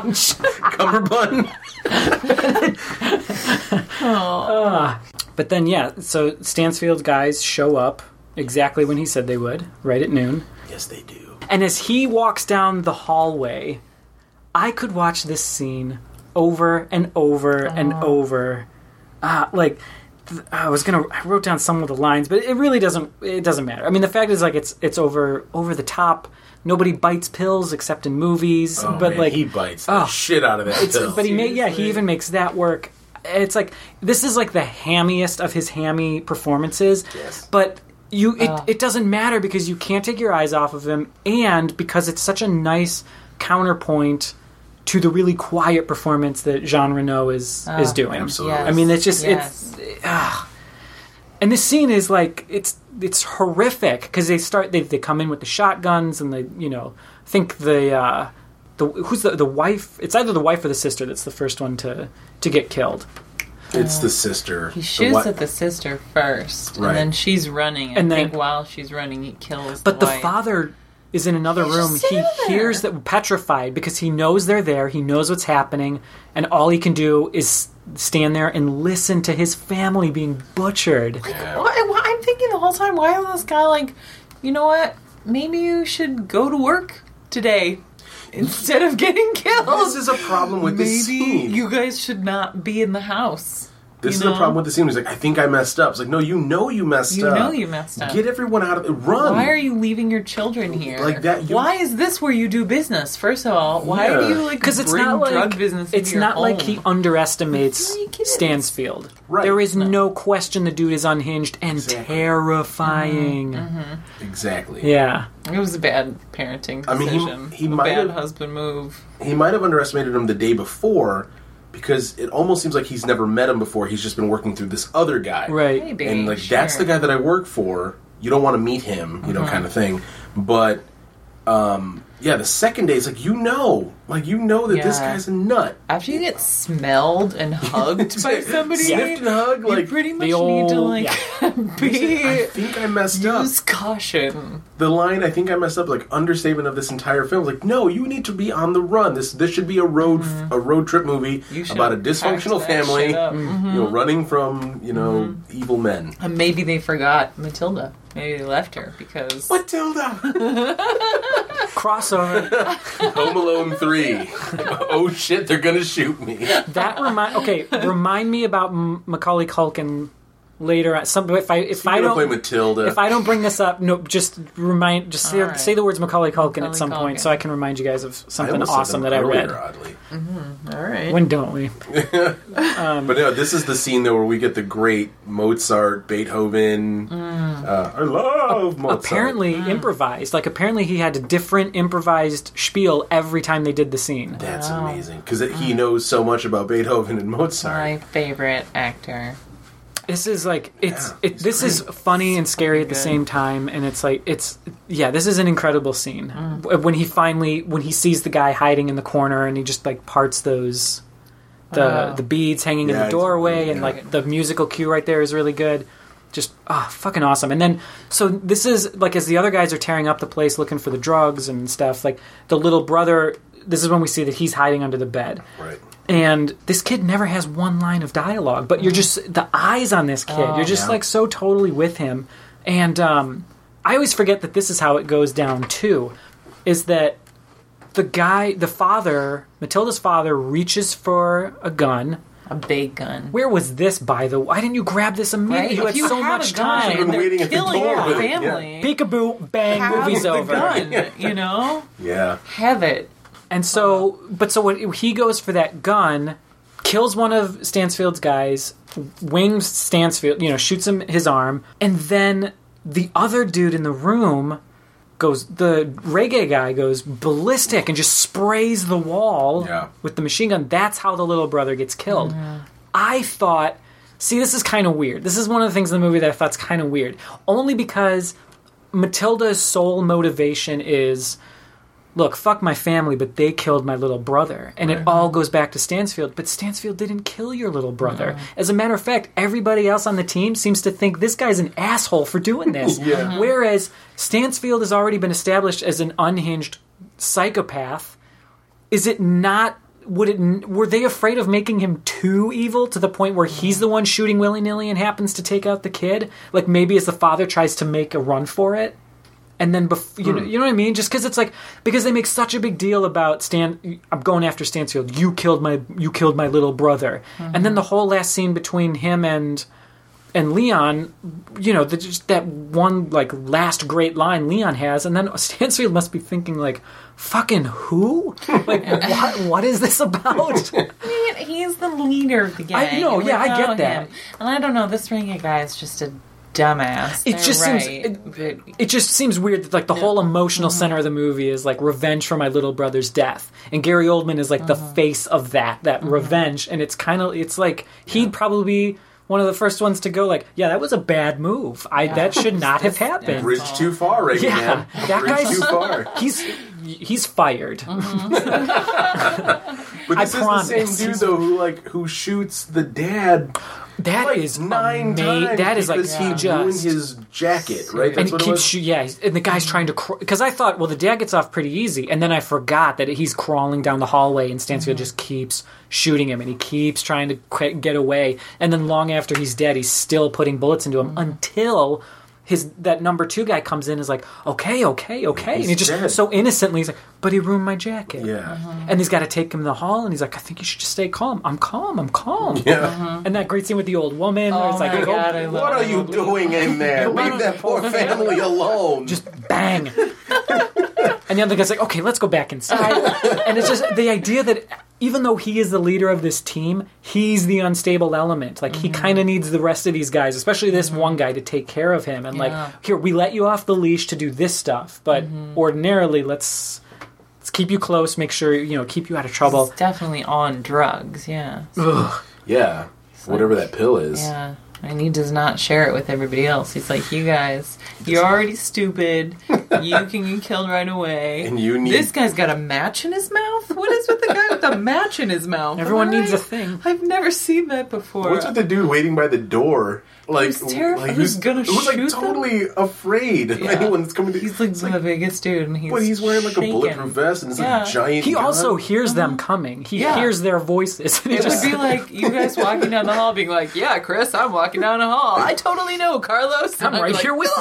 Cumberbun. But then, so Stansfield's guys show up exactly when he said they would, right at noon. Yes, they do. And as he walks down the hallway, I could watch this scene over and over and over. I wrote down some of the lines, but it really doesn't matter. I mean, the fact is, like, it's over the top. Nobody bites pills except in movies. Oh, but man, like, he bites the shit out of that pill. But he even makes that work. It's like, this is like the hammiest of his hammy performances. Yes. But it doesn't matter because you can't take your eyes off of him, and because it's such a nice counterpoint to the really quiet performance that Jean Reno is doing. Absolutely. Yes. I mean, it's just Yes. and this scene is like, it's horrific because they come in with the shotguns, and they think who's the wife? It's either the wife or the sister that's the first one to get killed. It's the sister. He shoots at the sister first, Right. and then she's running. And I then- think while she's running, he kills But the the wife. father is in another room. He hears that, petrified, because he knows they're there. He knows what's happening, and all he can do is stand there and listen to his family being butchered. I'm thinking the whole time, why is this guy like, you know what? Maybe you should go to work today instead of getting killed. This is a problem with this Maybe scene. you guys should not be in the house. This is the problem with the scene. He's like, I think I messed up. It's like, no, you know you messed up. You know you messed up. Get everyone out of it. Run. Why are you leaving your children here? Like that. Why is this where you do business? First of all, why do you Because it's bring not like drug business into it's your not home? like he underestimates Three kids. Stansfield. Right. There is no question the dude is unhinged and Exactly. terrifying. Exactly. Yeah. It was a bad parenting decision. I mean, he a might bad have- husband move. He might have underestimated him the day before because it almost seems like he's never met him before. He's just been working through this other guy. Right. Maybe. And like sure. that's the guy that I work for. You don't want to meet him, you know, kind of thing. But yeah, the second day it's like you know that this Yeah. guy's a nut. After you get smelled and hugged by somebody, Sniffed and hugged, you like pretty much the need to old- like I be think I messed up. use caution. The line "I think I messed up" like understatement of this entire film. Like, no, you need to be on the run. This should be a road trip movie You should about a have dysfunctional packed that family, shit up. you know, running from evil men. And maybe they forgot Matilda. Maybe they left her because Matilda. Crossover. Home Alone 3. Oh shit, they're gonna shoot me. That remind me about Macaulay Culkin later. If I You're gonna play don't Matilda. if I don't bring this up, no, just say, All right. say the words Macaulay Culkin at some Macaulay point, Culkin. so I can remind you guys of I something almost said awesome them that I read. earlier, oddly. all right. When don't we? But no, this is the scene though where we get the great Mozart, Beethoven. I love Mozart. Apparently improvised. Like apparently he had a different improvised spiel every time they did the scene. That's amazing because he knows so much about Beethoven and Mozart. My favorite actor. This is like he's this is funny and scary at the same time, and it's like this is an incredible scene when he sees the guy hiding in the corner and he just like parts those the beads hanging in Yeah, the doorway, and yeah. like the musical cue right there is really good. Just fucking awesome. And then so this is like as the other guys are tearing up the place looking for the drugs and stuff, like the little brother, this is when we see that he's hiding under the bed. Right. And this kid never has one line of dialogue, but you're just the eyes on this kid. You're just like so totally with him. And I always forget that this is how it goes down too. Is that the father, Matilda's father, reaches for a gun. A big gun. Where was this, by the way? Why didn't you grab this immediately? Right? You If had so have much a gun time. You've been and they're waiting at the killing door your with it, yeah. family. Peekaboo, bang, Have movie's the over. gun, you know? Yeah. Have it. And so, so what, he goes for that gun, kills one of Stansfield's guys, wings Stansfield, shoots him his arm, and then the other dude in the room the reggae guy goes ballistic and just sprays the wall with the machine gun. That's how the little brother gets killed. I thought, see, this is kind of weird. This is one of the things in the movie that I thought's kind of weird. Only because Matilda's sole motivation is, look, fuck my family, but they killed my little brother. And it all goes back to Stansfield. But Stansfield didn't kill your little brother. As a matter of fact, everybody else on the team seems to think this guy's an asshole for doing this. Whereas Stansfield has already been established as an unhinged psychopath. Is it not... Were they afraid of making him too evil to the point where he's the one shooting willy-nilly and happens to take out the kid? Like maybe as the father tries to make a run for it? And then, you know what I mean? Just because it's like, because they make such a big deal about I'm going after Stansfield. You killed my little brother. And then the whole last scene between him and Leon, just that one like last great line Leon has, and then Stansfield must be thinking like, fucking who? Like, what is this about? I mean, he's the leader of the gang. I know, and we yeah, I get know that. him. And I don't know, this reggae guy is just a dumbass. It just seems it just seems weird that like the whole emotional center of the movie is like revenge for my little brother's death, and Gary Oldman is like the face of that revenge, and it's like he'd probably be one of the first ones to go like, yeah, that was a bad move. That should not have happened. Bridge too far, right? Yeah, Man. that Bridge guy's too far. He's fired. But this is promise. the same dude though who shoots the dad. That like is 9 times that is like because he ruined his jacket, right? And That's what he it keeps, was? and the guy's trying to, because I thought, well, the dad gets off pretty easy, and then I forgot that he's crawling down the hallway, and Stansfield just keeps shooting him, and he keeps trying to get away, and then long after he's dead, he's still putting bullets into him until that number 2 guy comes in and is like, okay. And he just dead. so innocently, he's like, but he ruined my jacket. Yeah. And he's got to take him to the hall, and he's like, I think you should just stay calm. I'm calm. Yeah. And that great scene with the old woman where it's like, my God, I What love are you doing in there? Leave that poor family alone. just bang. And the other guy's like, okay, let's go back inside. And it's just the idea that even though he is the leader of this team, he's the unstable element. Like, he kind of needs the rest of these guys, especially this one guy, to take care of him. And, like, here, we let you off the leash to do this stuff, but ordinarily, let's keep you close, make sure, keep you out of trouble. He's definitely on drugs, yeah. Yeah. Whatever that pill is. Yeah. And he does not share it with everybody else. He's like, you guys, you're already stupid. You can get killed right away. And you need... This guy's got a match in his mouth? What is with the guy with the match in his mouth? Everyone Am I needs a right? thing. I've never seen that before. What's with the dude waiting by the door? Like, He was terrified. He was gonna who's like shoot them? totally afraid of Yeah. anyone that's coming to. He's like the biggest dude, and but he's wearing like shaking. a bulletproof vest and it's like Yeah. a giant. He gun. also hears them coming. He Yeah. hears their voices. And he It just, would be like you guys walking down the hall being like, yeah, Chris, I'm walking down the hall. I totally know, Carlos. I'm And I'd be right like, here with you.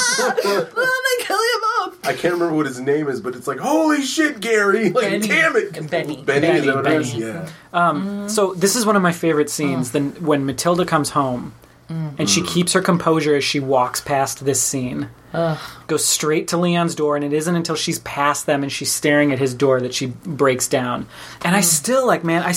they kill you both. I can't remember what his name is, but it's like, holy shit, Gary! Like, Benny. damn it, Benny. Benny, is that what it is? Benny. Yeah. So this is one of my favorite scenes. Then when Matilda comes home, and she keeps her composure as she walks past this scene. Goes straight to Leon's door, and it isn't until she's past them and she's staring at his door that she breaks down. And I still,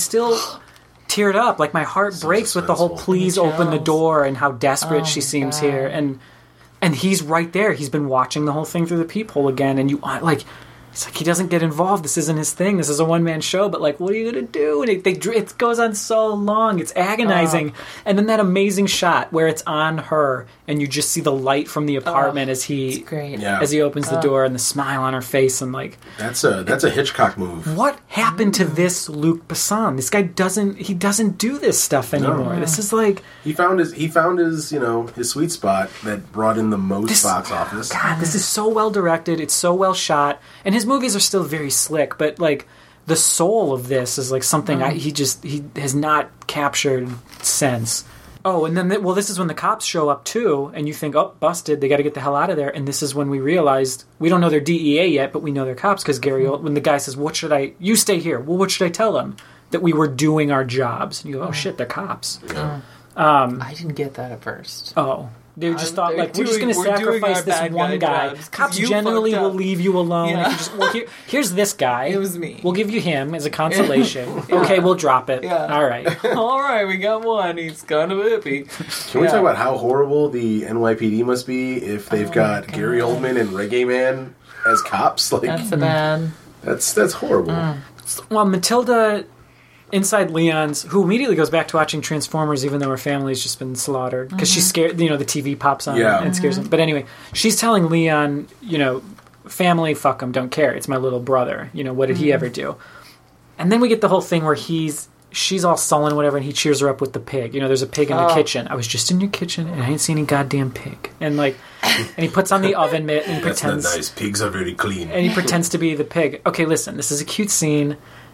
teared up. Like, my heart breaks with the whole suspenseful. please open the Chills. door and how desperate she seems God. here. And he's right there. He's been watching the whole thing through the peephole again, and it's like he doesn't get involved. This isn't his thing. This is a one-man show, but, like, what are you going to do? And it goes on so long. It's agonizing. And then that amazing shot where it's on her, and you just see the light from the apartment as he Great. Yeah. as he opens the door, and the smile on her face, and, like, That's a Hitchcock move. what happened to this Luc Besson? This guy doesn't do this stuff anymore. No. This is like, He found his his sweet spot that brought in the most box office. God, this is so well directed. It's so well shot, and his movies are still very slick. But, like, the soul of this is like something he has not captured since. Oh, and then this is when the cops show up too, and you think, oh, busted. They got to get the hell out of there. And this is when we realized we don't know they're DEA yet, but we know they're cops because when the guy says, you stay here. Well, what should I tell them? That we were doing our jobs. And you go, oh shit, they're cops. I didn't get that at first. Oh. They just thought, they're like, we're just going to we're doing sacrifice our this bad one guy guy. jobs 'cause Cops you generally fucked will up. leave you alone. Yeah. If you just, here's this guy. It was me. We'll give you him as a consolation. Okay, we'll drop it. Yeah. All right. All right, we got one. He's kind of hippie. Can we talk about how horrible the NYPD must be if they've got Gary Oldman and Reggae Man as cops? Like, That's a bad. that's horrible. Well, Matilda, inside Leon's, who immediately goes back to watching Transformers even though her family's just been slaughtered. Because she's scared, the TV pops on Yeah. and scares him. But anyway, she's telling Leon, family, fuck him, don't care. It's my little brother. What did he ever do? And then we get the whole thing where she's all sullen, whatever, and he cheers her up with the pig. There's a pig in the kitchen. I was just in your kitchen, and I ain't seen any goddamn pig. And, like, and he puts on the oven mitt, and he That's pretends... not nice. Pigs are very clean. And he pretends to be the pig. Okay, listen, this is a cute scene.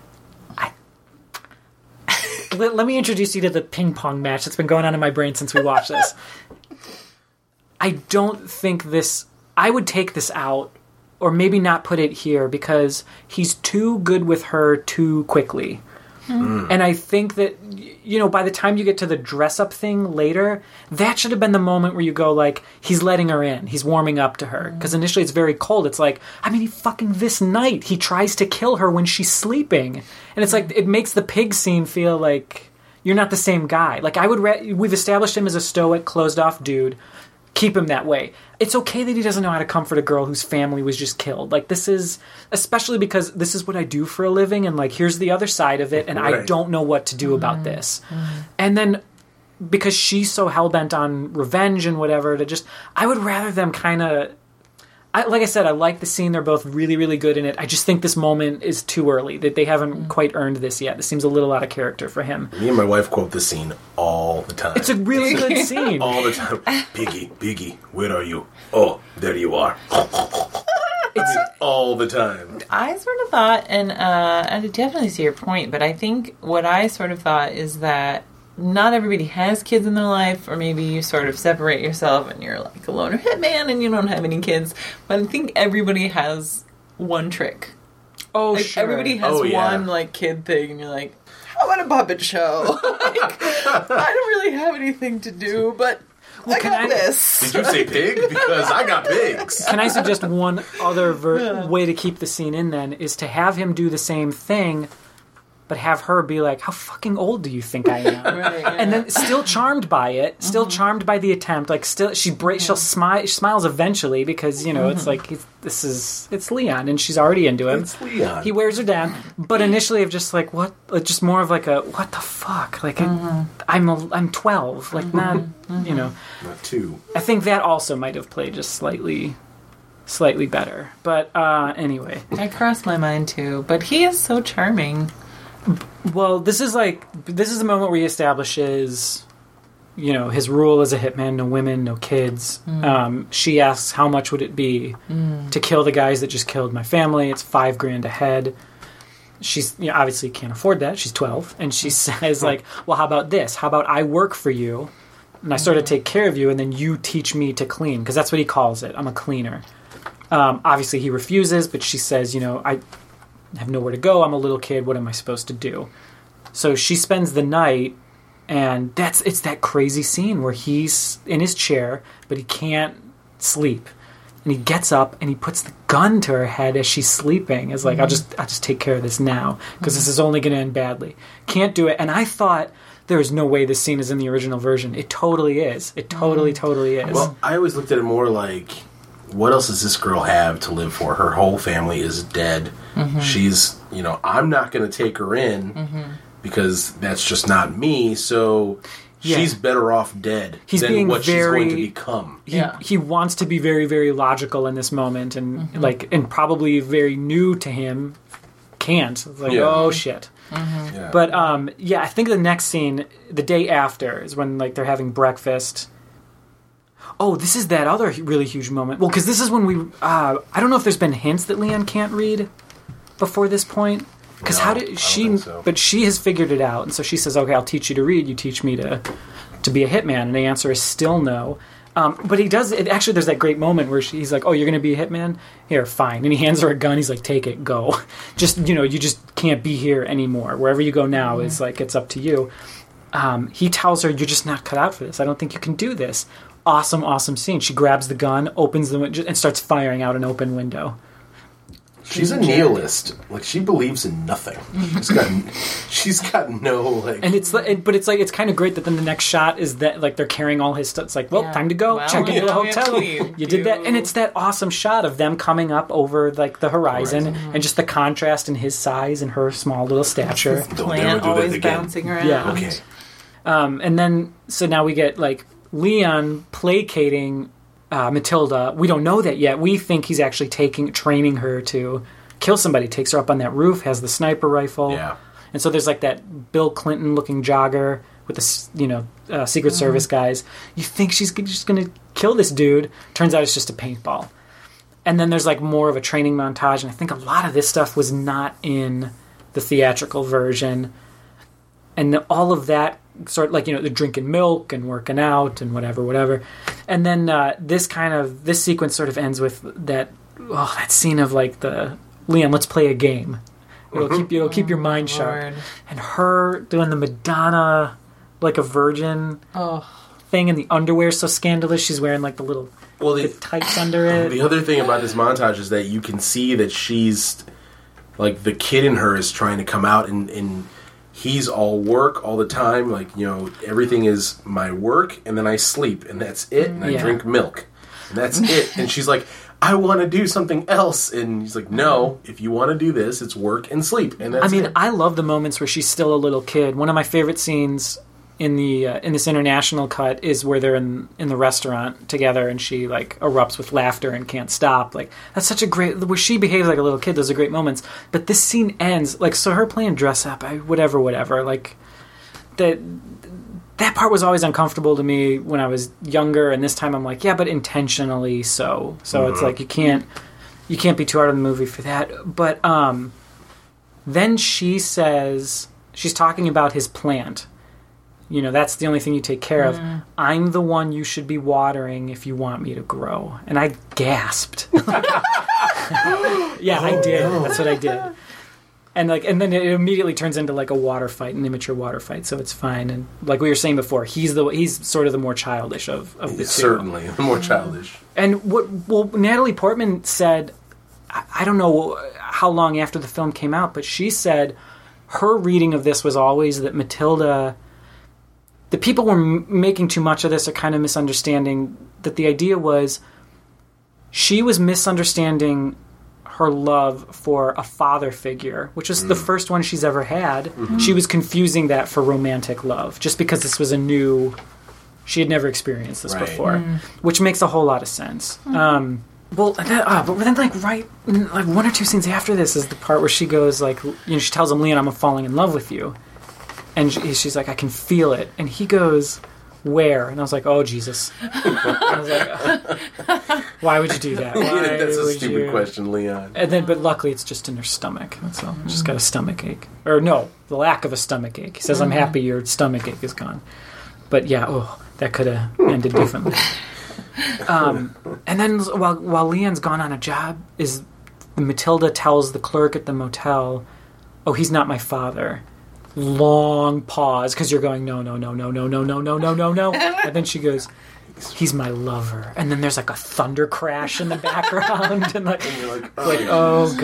Let me introduce you to the ping pong match that's been going on in my brain since we watched this. I don't think this... I would take this out, or maybe not put it here, because he's too good with her too quickly. And I think that, by the time you get to the dress-up thing later, that should have been the moment where you go, like, he's letting her in. He's warming up to her. Because initially it's very cold. It's like, this night, he tries to kill her when she's sleeping. And it's like, it makes the pig scene feel like you're not the same guy. Like, we've established him as a stoic, closed-off dude. Keep him that way. It's okay that he doesn't know how to comfort a girl whose family was just killed. Like, this is... Especially because this is what I do for a living, and, like, here's the other side of it, and I Right. don't know what to do about this. And then, because she's so hell-bent on revenge and whatever, I would rather them kind of... like I said, I like the scene. They're both really, really good in it. I just think this moment is too early. That they haven't quite earned this yet. This seems a little out of character for him. Me and my wife quote this scene all the time. It's a really good scene. all the time. Piggy, where are you? Oh, there you are. All the time. I sort of thought, and I definitely see your point, but I think what I sort of thought is that not everybody has kids in their life, or maybe you sort of separate yourself and you're like a loner hitman and you don't have any kids. But I think everybody has one trick. Oh, like, sure. Everybody has one, like, kid thing, and you're like, how about a puppet show? Like, I don't really have anything to do, but I got this. Did you say pig? Because I got pigs. Can I suggest one other way to keep the scene in, then, is to have him do the same thing, but have her be like, how fucking old do you think I am? Right, yeah. And then still charmed by it, still charmed by the attempt, like she'll smiles eventually because, you know, it's like, it's Leon and she's already into him. It's Leon. He wears her down, but initially of just like, what, just more of like a, what the fuck? Like, I'm 12, like not, you know. Not 2. I think that also might have played just slightly better. But anyway. That crossed my mind too, but he is so charming. Well, this is the moment where he establishes, you know, his rule as a hitman: no women, no kids. She asks, "How much would it be to kill the guys that just killed my family?" It's $5,000 a head. She's, you know, obviously can't afford that. She's 12, and she says, like, "Well, how about this? How about I work for you, and I sort of take care of you, and then you teach me to clean?" Because that's what he calls it. I'm a cleaner. Obviously, he refuses, but she says, "You know, I have nowhere to go. I'm a little kid. What am I supposed to do?" So she spends the night, and it's that crazy scene where he's in his chair, but he can't sleep. And he gets up and he puts the gun to her head as she's sleeping. It's like, I'll just take care of this now, because this is only going to end badly. Can't do it. And I thought there is no way this scene is in the original version. It totally is. It totally is. Well, I always looked at it more like, what else does this girl have to live for? Her whole family is dead. She's, you know, I'm not going to take her in because that's just not me. So she's better off dead than what she's going to become. He wants to be very, very logical in this moment, and and probably very new to him. Can't. It's like, oh shit. Yeah. But I think the next scene, the day after, is when like they're having breakfast. Oh, this is that other really huge moment. Well, because this is when we... I don't know if there's been hints that Leon can't read before this point. Because how did she... think so. But she has figured it out. And so she says, okay, I'll teach you to read. You teach me to be a hitman. And the answer is still no. But he does... Actually, there's that great moment where he's like, oh, you're going to be a hitman? Here, fine. And he hands her a gun. He's like, take it, go. Just, you know, you just can't be here anymore. Wherever you go now is like, it's up to you. He tells her, you're just not cut out for this. I don't think you can do this. Awesome scene. She grabs the gun, opens the window, and starts firing out an open window. She's a nihilist. Like, she believes in nothing. She's got no, like... And it's kind of great that then the next shot is that, like, they're carrying all his stuff. It's like, well, time to go. Well, check into the hotel. You did that. And it's that awesome shot of them coming up over, like, the horizon, and just the contrast in his size and her small little stature. Plant always bouncing around. Yeah. Okay. And then, so now we get, like, Leon placating Matilda. We don't know that yet. We think he's actually training her to kill somebody. Takes her up on that roof, has the sniper rifle. Yeah. And so there's like that Bill Clinton-looking jogger with the, Secret Service guys. You think she's just going to kill this dude. Turns out it's just a paintball. And then there's like more of a training montage, and I think a lot of this stuff was not in the theatrical version. And all of that sort of like, you know, they're drinking milk and working out and whatever. And then this sequence sort of ends with that scene of like the Leon, let's play a game. It'll keep your mind sharp. And her doing the Madonna like a virgin thing, and the underwear so scandalous. She's wearing like the little the tights under it. The other thing about this montage is that you can see that she's like, the kid in her is trying to come out, and he's all work all the time. Like, you know, everything is my work, and then I sleep, and that's it. And I drink milk, and that's it. And she's like, I want to do something else. And he's like, no, if you want to do this, it's work and sleep. And that's it. I love the moments where she's still a little kid. One of my favorite scenes in the in this international cut is where they're in the restaurant together, and she like erupts with laughter and can't stop. Like, that's such a great, where she behaves like a little kid. Those are great moments. But this scene ends like, so her playing dress up, whatever. Like that part was always uncomfortable to me when I was younger, and this time I'm like, yeah, but intentionally so. So it's like you can't be too hard on the movie for that. But then she says, she's talking about his plant. That's the only thing you take care of. I'm the one you should be watering if you want me to grow. And I gasped. Yeah, I did. That's what I did. And then it immediately turns into like a water fight, an immature water fight, so it's fine. And like we were saying before, he's sort of the more childish of the two. Certainly, the more childish. And Natalie Portman said, I don't know how long after the film came out, but she said her reading of this was always that Matilda, the people were making too much of this or kind of misunderstanding, that the idea was she was misunderstanding her love for a father figure, which was the first one she's ever had. Mm-hmm. She was confusing that for romantic love, just because this was she had never experienced this before, which makes a whole lot of sense. But then like 1 or 2 scenes after this is the part where she goes she tells him, Leon, I'm falling in love with you. And she's like, I can feel it. And he goes, where? And I was like, oh, Jesus. I was like, why would you do that? That's a stupid question, Leon. And then, but luckily it's just in her stomach. That's all. Just got a stomach ache. Or no, the lack of a stomach ache. He says, I'm happy your stomach ache is gone. But yeah, that could have ended differently. And then while Leon's gone on a job, Matilda tells the clerk at the motel, oh, he's not my father. Long pause, because you're going, no. And then she goes, he's my lover. And then there's like a thunder crash in the background. And you're like, oh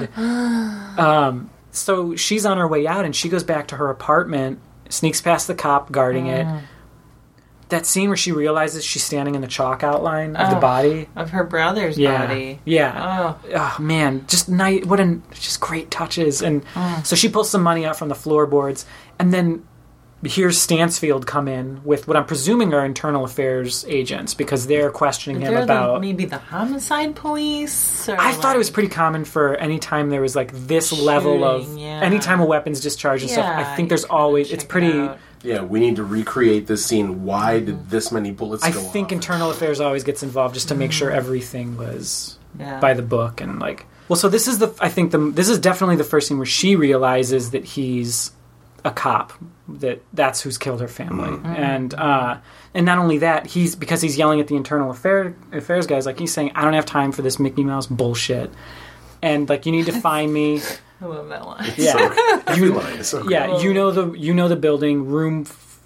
God. So she's on her way out, and she goes back to her apartment, sneaks past the cop guarding it. That scene where she realizes she's standing in the chalk outline of the body of her brother's body. Yeah. Oh man, just just great touches. And so she pulls some money out from the floorboards, and then here's Stansfield come in with what I'm presuming are internal affairs agents, because they're questioning him about maybe the homicide police. I thought it was pretty common for any time there was like this level of anytime a weapon's discharged and stuff. I think there's always it's pretty. Yeah, we need to recreate this scene. Why did this many bullets go off? I think internal affairs always gets involved just to make sure everything was by the book. And so this is this is definitely the first scene where she realizes that he's a cop, that's who's killed her family. And not only that, because he's yelling at the internal affairs guys, he's saying, I don't have time for this Mickey Mouse bullshit. And you need to find me. I love that line. Yeah, you know the building, room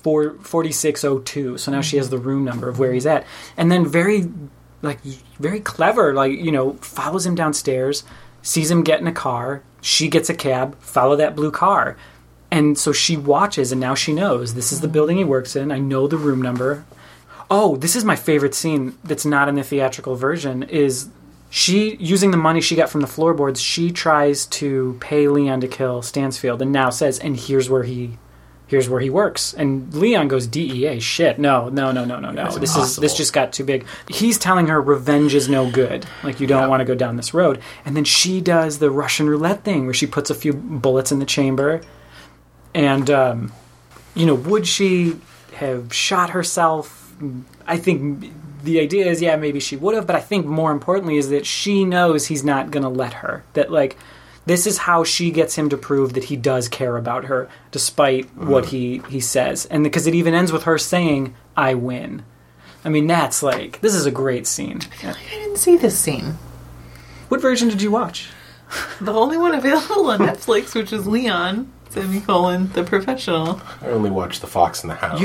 4602. So now she has the room number of where he's at, and then very clever, follows him downstairs, sees him get in a car. She gets a cab, follow that blue car, and so she watches, and now she knows this is the building he works in. I know the room number. Oh, this is my favorite scene. That's not in the theatrical version. Is she, using the money she got from the floorboards, she tries to pay Leon to kill Stansfield, and now says, and here's where he works. And Leon goes, DEA, shit, no. This just got too big. He's telling her revenge is no good. You don't want to go down this road. And then she does the Russian roulette thing where she puts a few bullets in the chamber. And, would she have shot herself? I think the idea is, maybe she would have, but I think more importantly is that she knows he's not going to let her. That, this is how she gets him to prove that he does care about her, despite what he says. And because it even ends with her saying, I win. I mean, that's this is a great scene. I didn't see this scene. What version did you watch? The only one available on Netflix, which is Leon, the professional. I only watched The Fox and the Hound.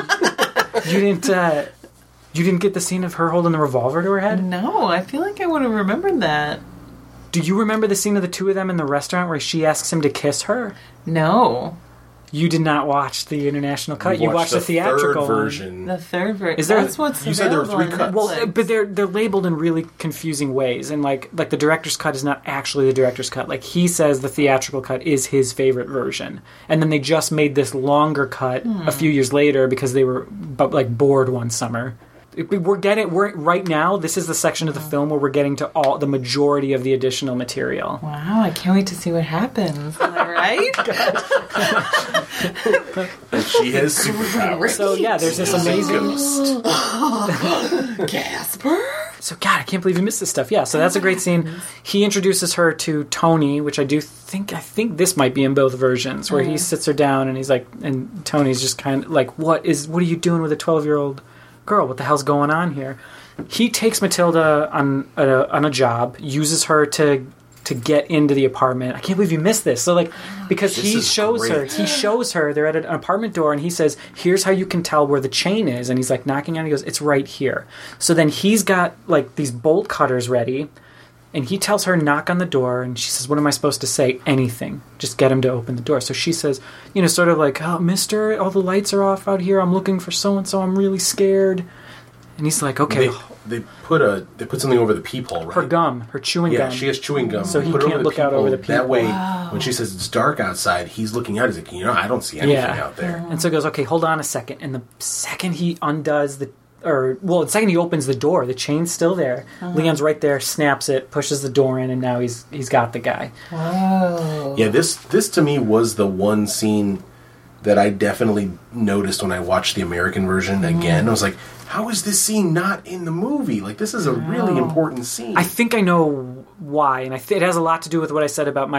You didn't get the scene of her holding the revolver to her head? No, I feel like I would have remembered that. Do you remember the scene of the two of them in the restaurant where she asks him to kiss her? No. You did not watch the international cut. You watched the theatrical version. The third version. That's what's you said there were 3 cuts. Well, but they're labeled in really confusing ways, and the director's cut is not actually the director's cut. He says the theatrical cut is his favorite version, and then they just made this longer cut a few years later because they were bored one summer. We're right now. This is the section of the film where we're getting to the majority of the additional material. Wow! I can't wait to see what happens. Is that right? She has superpowers. So there's this amazing Casper. So, God, I can't believe you missed this stuff. Yeah, so that's a great scene. He introduces her to Tony, which I think this might be in both versions, where he sits her down and he's like, and Tony's just kind of like, what are you doing with a 12-year-old girl? What the hell's going on here? He takes Matilda on a job, uses her to get into the apartment. I can't believe you missed this. So, like, because he shows her, they're at an apartment door, and he says, here's how you can tell where the chain is. And he's, like, knocking on it. He goes, it's right here. So then he's got, like, these bolt cutters ready, and he tells her, knock on the door, and she says, what am I supposed to say? Anything. Just get him to open the door. So she says, sort of like, oh, mister, all the lights are off out here. I'm looking for so-and-so. I'm really scared. And he's like, okay. They put something over the peephole, right? Her chewing gum. Yeah, she has chewing gum. So he can't look out over the peephole. That way, when she says it's dark outside, he's looking out. He's like, I don't see anything out there. And so he goes, okay, hold on a second. And the second he undoes the second he opens the door, the chain's still there. Leon's right there, snaps it, pushes the door in, and now he's got the guy. Whoa. Yeah, this to me was the one scene that I definitely noticed when I watched the American version again. I was like, how is this scene not in the movie? Like, this is a really important scene. I think I know why, and it has a lot to do with what I said about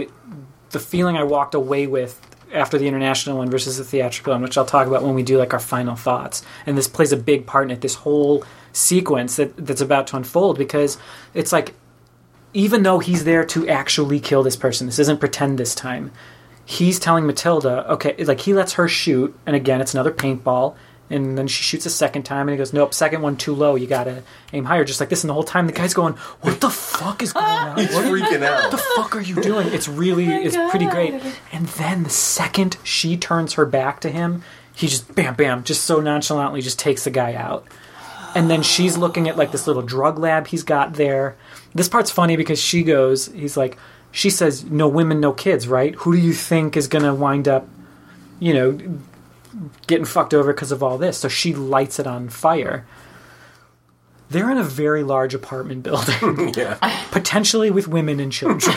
the feeling I walked away with after the international one versus the theatrical one, which I'll talk about when we do like our final thoughts. And this plays a big part in it, this whole sequence that's about to unfold, because it's like, even though he's there to actually kill this person, this isn't pretend this time, he's telling Matilda, okay, like he lets her shoot, and again, it's another paintball, and then she shoots a second time, and he goes, nope, second one too low, you gotta aim higher, just like this, and the whole time the guy's going, what the fuck is going on? He's freaking out. What the fuck are you doing? It's pretty great. And then the second she turns her back to him, he just, bam, bam, just so nonchalantly just takes the guy out. And then she's looking at like this little drug lab he's got there. This part's funny because she says, no women, no kids, right? Who do you think is going to wind up, getting fucked over because of all this? So she lights it on fire. They're in a very large apartment building. Yeah. Potentially with women and children.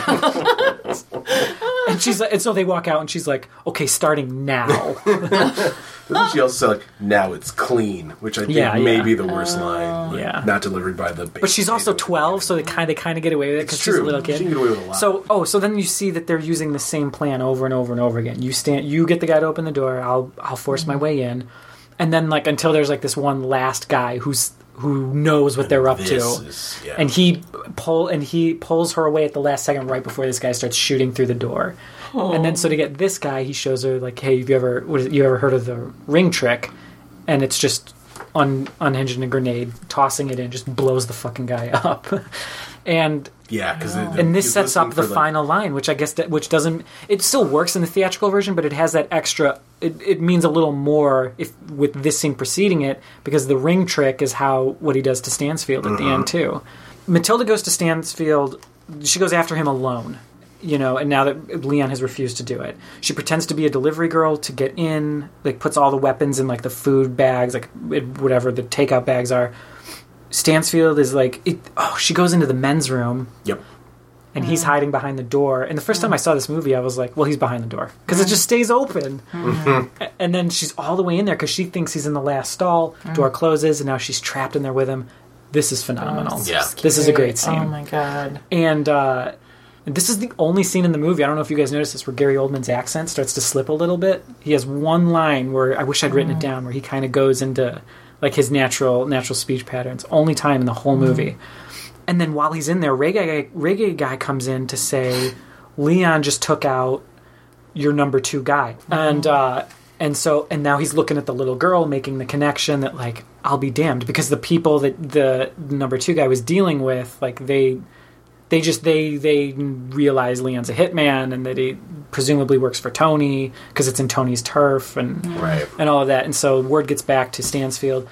And she's like, and so they walk out and she's like, okay, starting now. Doesn't she also say, like, now it's clean, which I think may be the worst line. Like, not delivered by the... But she's also 12, so they kind of get away with it because she's a little kid. She can get away with a lot. So then you see that they're using the same plan over and over and over again. You get the guy to open the door, I'll force my way in. And then, like, until there's, like, this one last guy who knows what they're up to. And he pulls her away at the last second right before this guy starts shooting through the door. And then so to get this guy, he shows her, like, hey, you ever heard of the ring trick? And it's just unhinging a grenade, tossing it in, just blows the fucking guy up. And because and this sets up the final line, which I guess which doesn't, it still works in the theatrical version, but it has that extra. It means a little more with this scene preceding it, because the ring trick is what he does to Stansfield at the end too. Matilda goes to Stansfield. She goes after him alone, and now that Leon has refused to do it, she pretends to be a delivery girl to get in. Like, puts all the weapons in, like, the food bags, like whatever the takeout bags are. Stansfield is like, she goes into the men's room. Yep. And he's hiding behind the door. And the first time I saw this movie, I was like, well, he's behind the door. Because it just stays open. And then she's all the way in there because she thinks he's in the last stall. Door closes, and now she's trapped in there with him. This is phenomenal. This is a great scene. Oh, my God. And this is the only scene in the movie, I don't know if you guys noticed this, where Gary Oldman's accent starts to slip a little bit. He has one line where, I wish I'd written it down, where he kind of goes into, like, his natural speech patterns. Only time in the whole movie. And then while he's in there, reggae guy comes in to say, Leon just took out your number 2 guy. And now he's looking at the little girl, making the connection that, like, I'll be damned, because the people that the number 2 guy was dealing with, like, they realize Leon's a hitman and that he presumably works for Tony because it's in Tony's turf and all of that. And so word gets back to Stansfield.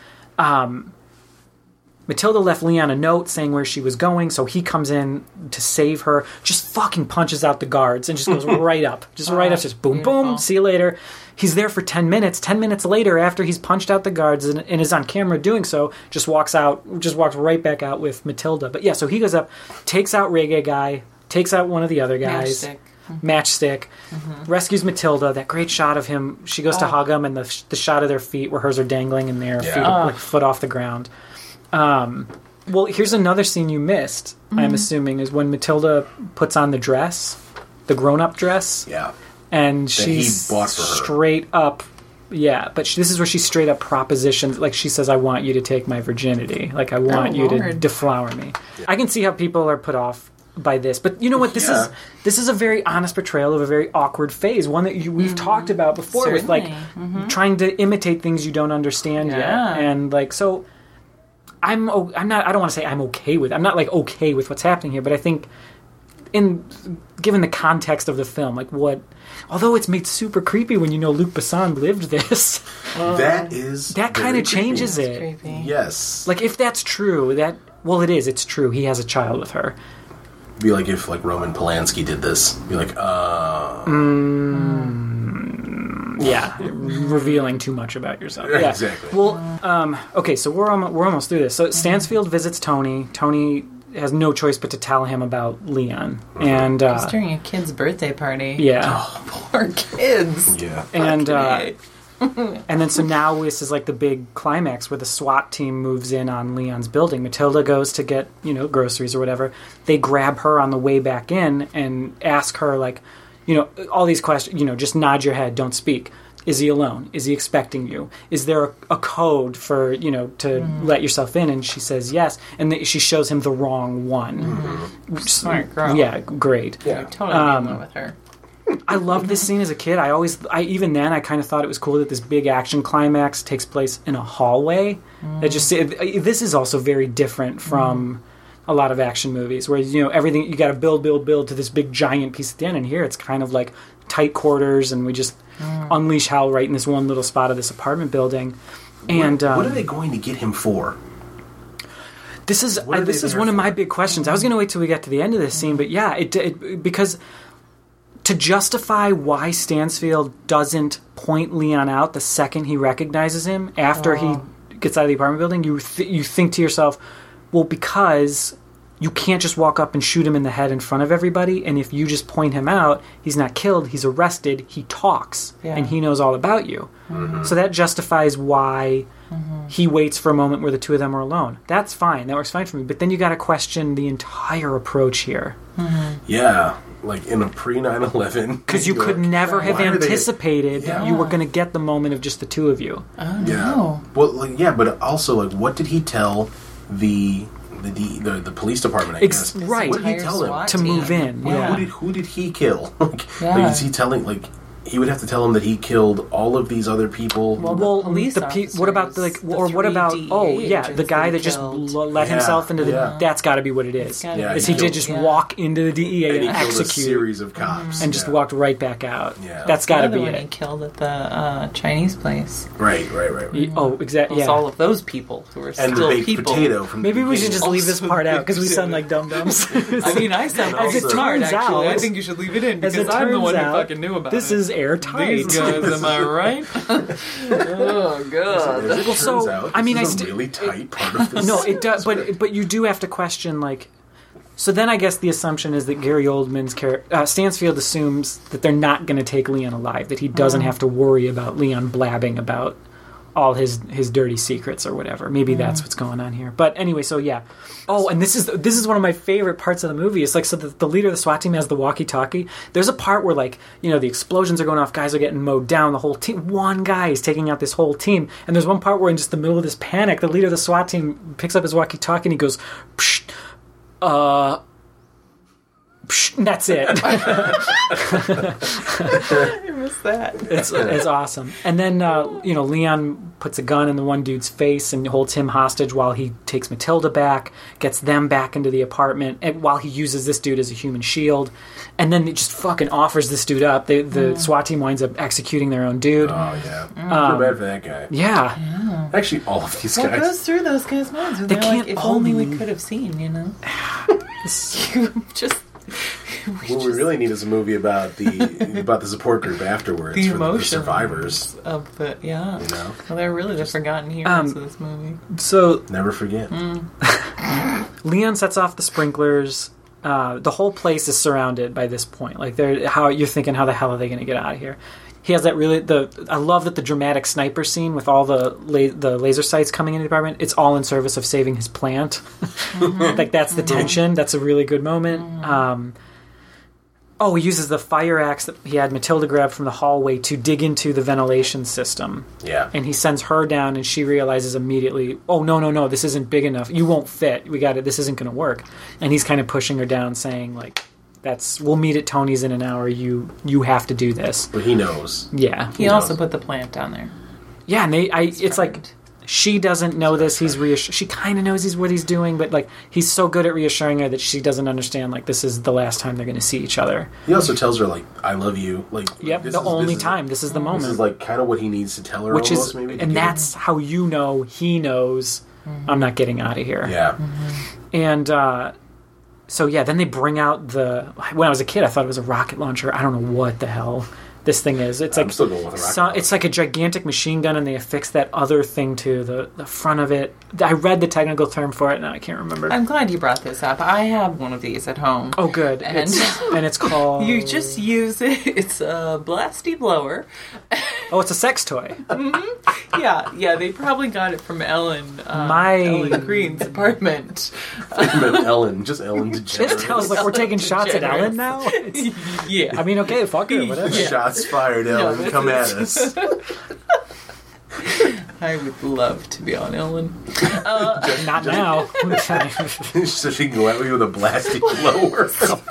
Matilda left Leon a note saying where she was going, so he comes in to save her, just fucking punches out the guards and just goes right up. Just boom, boom, see you later. He's there for 10 minutes. 10 minutes later, after he's punched out the guards and is on camera doing so, just walks right back out with Matilda. But yeah, so he goes up, takes out Reggae Guy, takes out one of the other guys. Matchstick. Rescues Matilda. That great shot of him. She goes to hug him, and the shot of their feet where hers are dangling and their feet are like foot off the ground. Well, here's another scene you missed, I'm assuming, is when Matilda puts on the dress, the grown-up dress. Yeah. And That he she's bought for her. straight up... Yeah, but this is where she straight up propositions, like she says, I want you to take my virginity. Like, I want you to Lord. deflower me. I can see how people are put off by this, but you know what? This is a very honest portrayal of a very awkward phase, one that we've talked about before with, like, trying to imitate things you don't understand yet. And, like, so... I don't want to say I'm okay with it. I'm not, like, okay with what's happening here, but I think... given the context of the film, like what... Although it's made super creepy when you know Luc Besson lived this. That kind of changes it. Creepy. Yes. Like, if that's true, it's true. He has a child with her. It'd be like if, like, Roman Polanski did this. Be like, Yeah, revealing too much about yourself. Yeah. Exactly. Well, okay, so we're almost through this. So Stansfield visits Tony. Tony has no choice but to tell him about Leon. And It's during a kid's birthday party. yeah. Poor kids. Yeah. And Okay. and then so now this is like the big climax where the SWAT team moves in on Leon's building. Matilda goes to get, groceries or whatever. They grab her on the way back in and ask her, like, all these questions, just nod your head, don't speak. Is he alone? Is he expecting you? Is there a code for, to let yourself in? And she says yes. And she shows him the wrong one. Smart girl. Yeah, great. Yeah. Totally be in love with her. I loved this scene as a kid. Even then, I kind of thought it was cool that this big action climax takes place in a hallway. This is also very different from a lot of action movies, where everything you got to build to this big giant piece at the end. And here, it's kind of like tight quarters, and we just unleash hell right in this one little spot of this apartment building. And what are they going to get him for? This is What are they this is there one of for? my big questions. I was going to wait till we got to the end of this scene, but yeah, because to justify why Stansfield doesn't point Leon out the second he recognizes him after he gets out of the apartment building, you think to yourself, well, because you can't just walk up and shoot him in the head in front of everybody, and if you just point him out, he's not killed, he's arrested, he talks, and he knows all about you. So that justifies why he waits for a moment where the two of them are alone. That's fine, that works fine for me, but then you got to question the entire approach here. Yeah. Like in a pre-9/11. Because you could never have why are they- anticipated that you were going to get the moment of just the two of you. Yeah. Well, like, yeah, but also, like, what did he tell the police department? I guess. Right. What did he Entire tell them? SWAT To move in. Well, Yeah. who did he kill? Like, Yeah. is he telling, like, he would have to tell him that he killed all of these other people? Well, police what about officers, the what about? three Oh, DEA yeah, the agents guy that that just killed. let himself into the. Yeah. That's got to be what it is. gotta Yeah, Is he he did killed- just yeah. walk into the DEA and and, he killed a execute, series of cops. and just Yeah. walked right back out. Yeah. That's got to The other be one he it. killed at the Chinese place. Right. Oh, exactly. Plus Yeah. all of those people who are And still the baked people. potato from Maybe the we should beginning. just leave this part out because we Also- sound like dum dums. I mean, I sound As it pretty smart, turns actually. I out- think you should leave it in As because it I'm the turns one who out, fucking knew about this it. is airtight. These guys, am I right? Oh, God. As it turns so, out, I mean, this I is a sti- really tight part of this. No, it does, but you do have to question, like. So then I guess the assumption is that Gary Oldman's character, Stansfield assumes that they're not going to take Leon alive, that he doesn't have to worry about Leon blabbing about all his dirty secrets or whatever. Maybe that's what's going on here. But anyway, so yeah. Oh, and this is one of my favorite parts of the movie. It's like, so the leader of the SWAT team has the walkie-talkie. There's a part where, like, the explosions are going off, guys are getting mowed down, the whole team, one guy is taking out this whole team. And there's one part where in just the middle of this panic, the leader of the SWAT team picks up his walkie-talkie and he goes, psh, and that's it. I missed that. It's awesome. And then Leon puts a gun in the one dude's face and holds him hostage while he takes Matilda back, gets them back into the apartment, and while he uses this dude as a human shield. And then he just fucking offers this dude up. The SWAT team winds up executing their own dude. Oh yeah, feel bad for that guy. Yeah. Actually, all of these What guys. goes through those guys' minds? When They they're like, can't if only we only- could have seen, just What we really need is a movie about the support group afterwards The for the emotions. survivors. of the know? Well, they're really the forgotten heroes of this movie. So Never forget. Leon sets off the sprinklers. The whole place is surrounded by this point. Like, you're thinking, how the hell are they going to get out of here? he has that really I love that the dramatic sniper scene with all the laser sights coming into the apartment. It's all in service of saving his plant. Like that's the tension. That's a really good moment. He uses the fire axe that he had Matilda grab from the hallway to dig into the ventilation system. Yeah. And he sends her down, and she realizes immediately, oh, no, this isn't big enough. You won't fit. We got it. This isn't going to work. And he's kind of pushing her down, saying, like, we'll meet at Tony's in an hour. You have to do this. But he knows. Yeah. He also put the plant down there. Yeah, and it's like... She doesn't know this. She kind of knows what he's doing, but like he's so good at reassuring her that she doesn't understand. Like this is the last time they're going to see each other. He also tells her like, "I love you." Like, yep, the only time. This is the moment. This is like kind of what he needs to tell her, which almost, is, maybe. And that's how you know he knows. I'm not getting out of here. Yeah, and so yeah, then they bring out when I was a kid, I thought it was a rocket launcher. I don't know what the hell this thing is. It's I'm like still going with a rocket launcher. It's like a gigantic machine gun, and they affix that other thing to the front of it. I read the technical term for it, and I can't remember. I'm glad you brought this up. I have one of these at home. Oh, good. And it's called... You just use it. It's a blasty blower. Oh, it's a sex toy. Mm-hmm. Yeah. They probably got it from Ellen. Ellen Green's apartment. Ellen DeGeneres. I was like, we're taking shots at Ellen now? Yeah. I mean, okay, fuck her, whatever. Yeah. Shots fired, Ellen. Come at us. I would love to be on Ellen. Not now. So she can go at me with a blasty blower.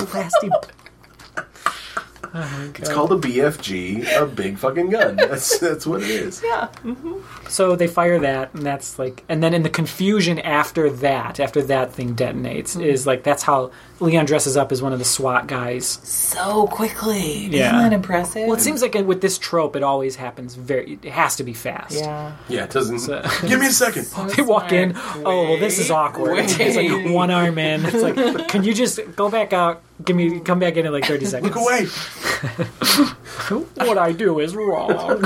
Oh, it's called a BFG, a big fucking gun. That's what it is. Yeah. Mm-hmm. So they fire that, and that's like, and then in the confusion after that thing detonates, is like that's how Leon dresses up as one of the SWAT guys so quickly. Yeah. Isn't that impressive? Well, it seems like with this trope, it always happens it has to be fast. Yeah. Yeah, it doesn't. Give me a second. They walk in. Oh, well, this is awkward. It's like one arm in. It's like, can you just go back out? Come back in like 30 seconds. Look away. What I do is wrong.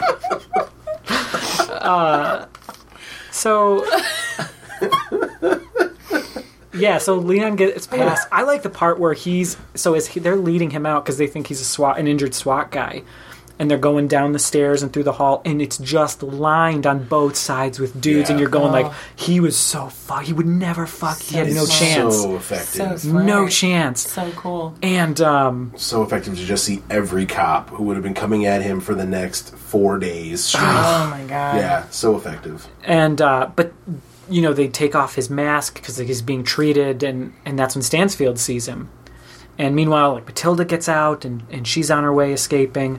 So Leon gets past. I like the part where they're leading him out because they think he's an injured SWAT guy, and they're going down the stairs and through the hall, and it's just lined on both sides with dudes, and you're going like, he was so he would never fuck. He had no chance. So effective. So no chance. So cool. And so effective to just see every cop who would have been coming at him for the next 4 days straight. Oh my god. Yeah, so effective. And but they take off his mask because he's being treated, and that's when Stansfield sees him. And meanwhile, like Matilda gets out, and she's on her way escaping.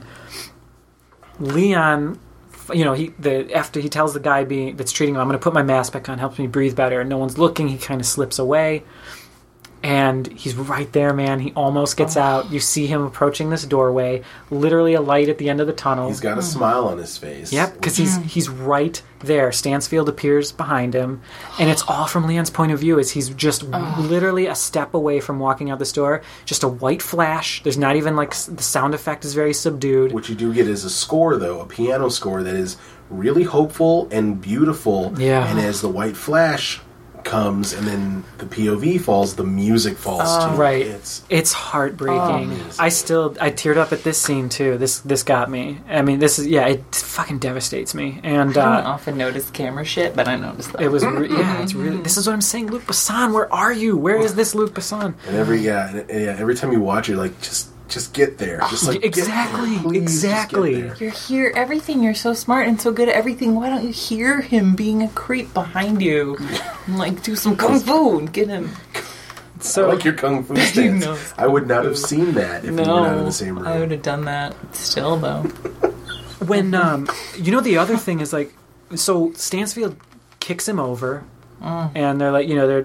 Leon, after he tells the guy that's treating him, I'm going to put my mask back on, helps me breathe better, and no one's looking, he kind of slips away. And he's right there, man. He almost gets out. You see him approaching this doorway, literally a light at the end of the tunnel. He's got a smile on his face. Yep, because he's right there. Stansfield appears behind him, and it's all from Leon's point of view as he's just literally a step away from walking out this door. Just a white flash. There's not even, like, the sound effect is very subdued. What you do get is a score, though, a piano score that is really hopeful and beautiful. Yeah. And as the white flash comes and then the POV falls, the music falls too. Right. It's heartbreaking. I teared up at this scene too. This got me. I mean, it fucking devastates me. And I don't often notice camera shit, but I noticed that. It was it's really, this is what I'm saying. Luc Besson, where are you? Where is this Luc Besson? And every time you watch it, you're like, just get there. Just like exactly. You're here, everything. You're so smart and so good at everything. Why don't you hear him being a creep behind you? And, like, do some kung fu and get him. So, I like your kung fu stance. I would not have seen that if we were not in the same room. I would have done that still, though. When the other thing is, like, so Stansfield kicks him over, and they're like, they're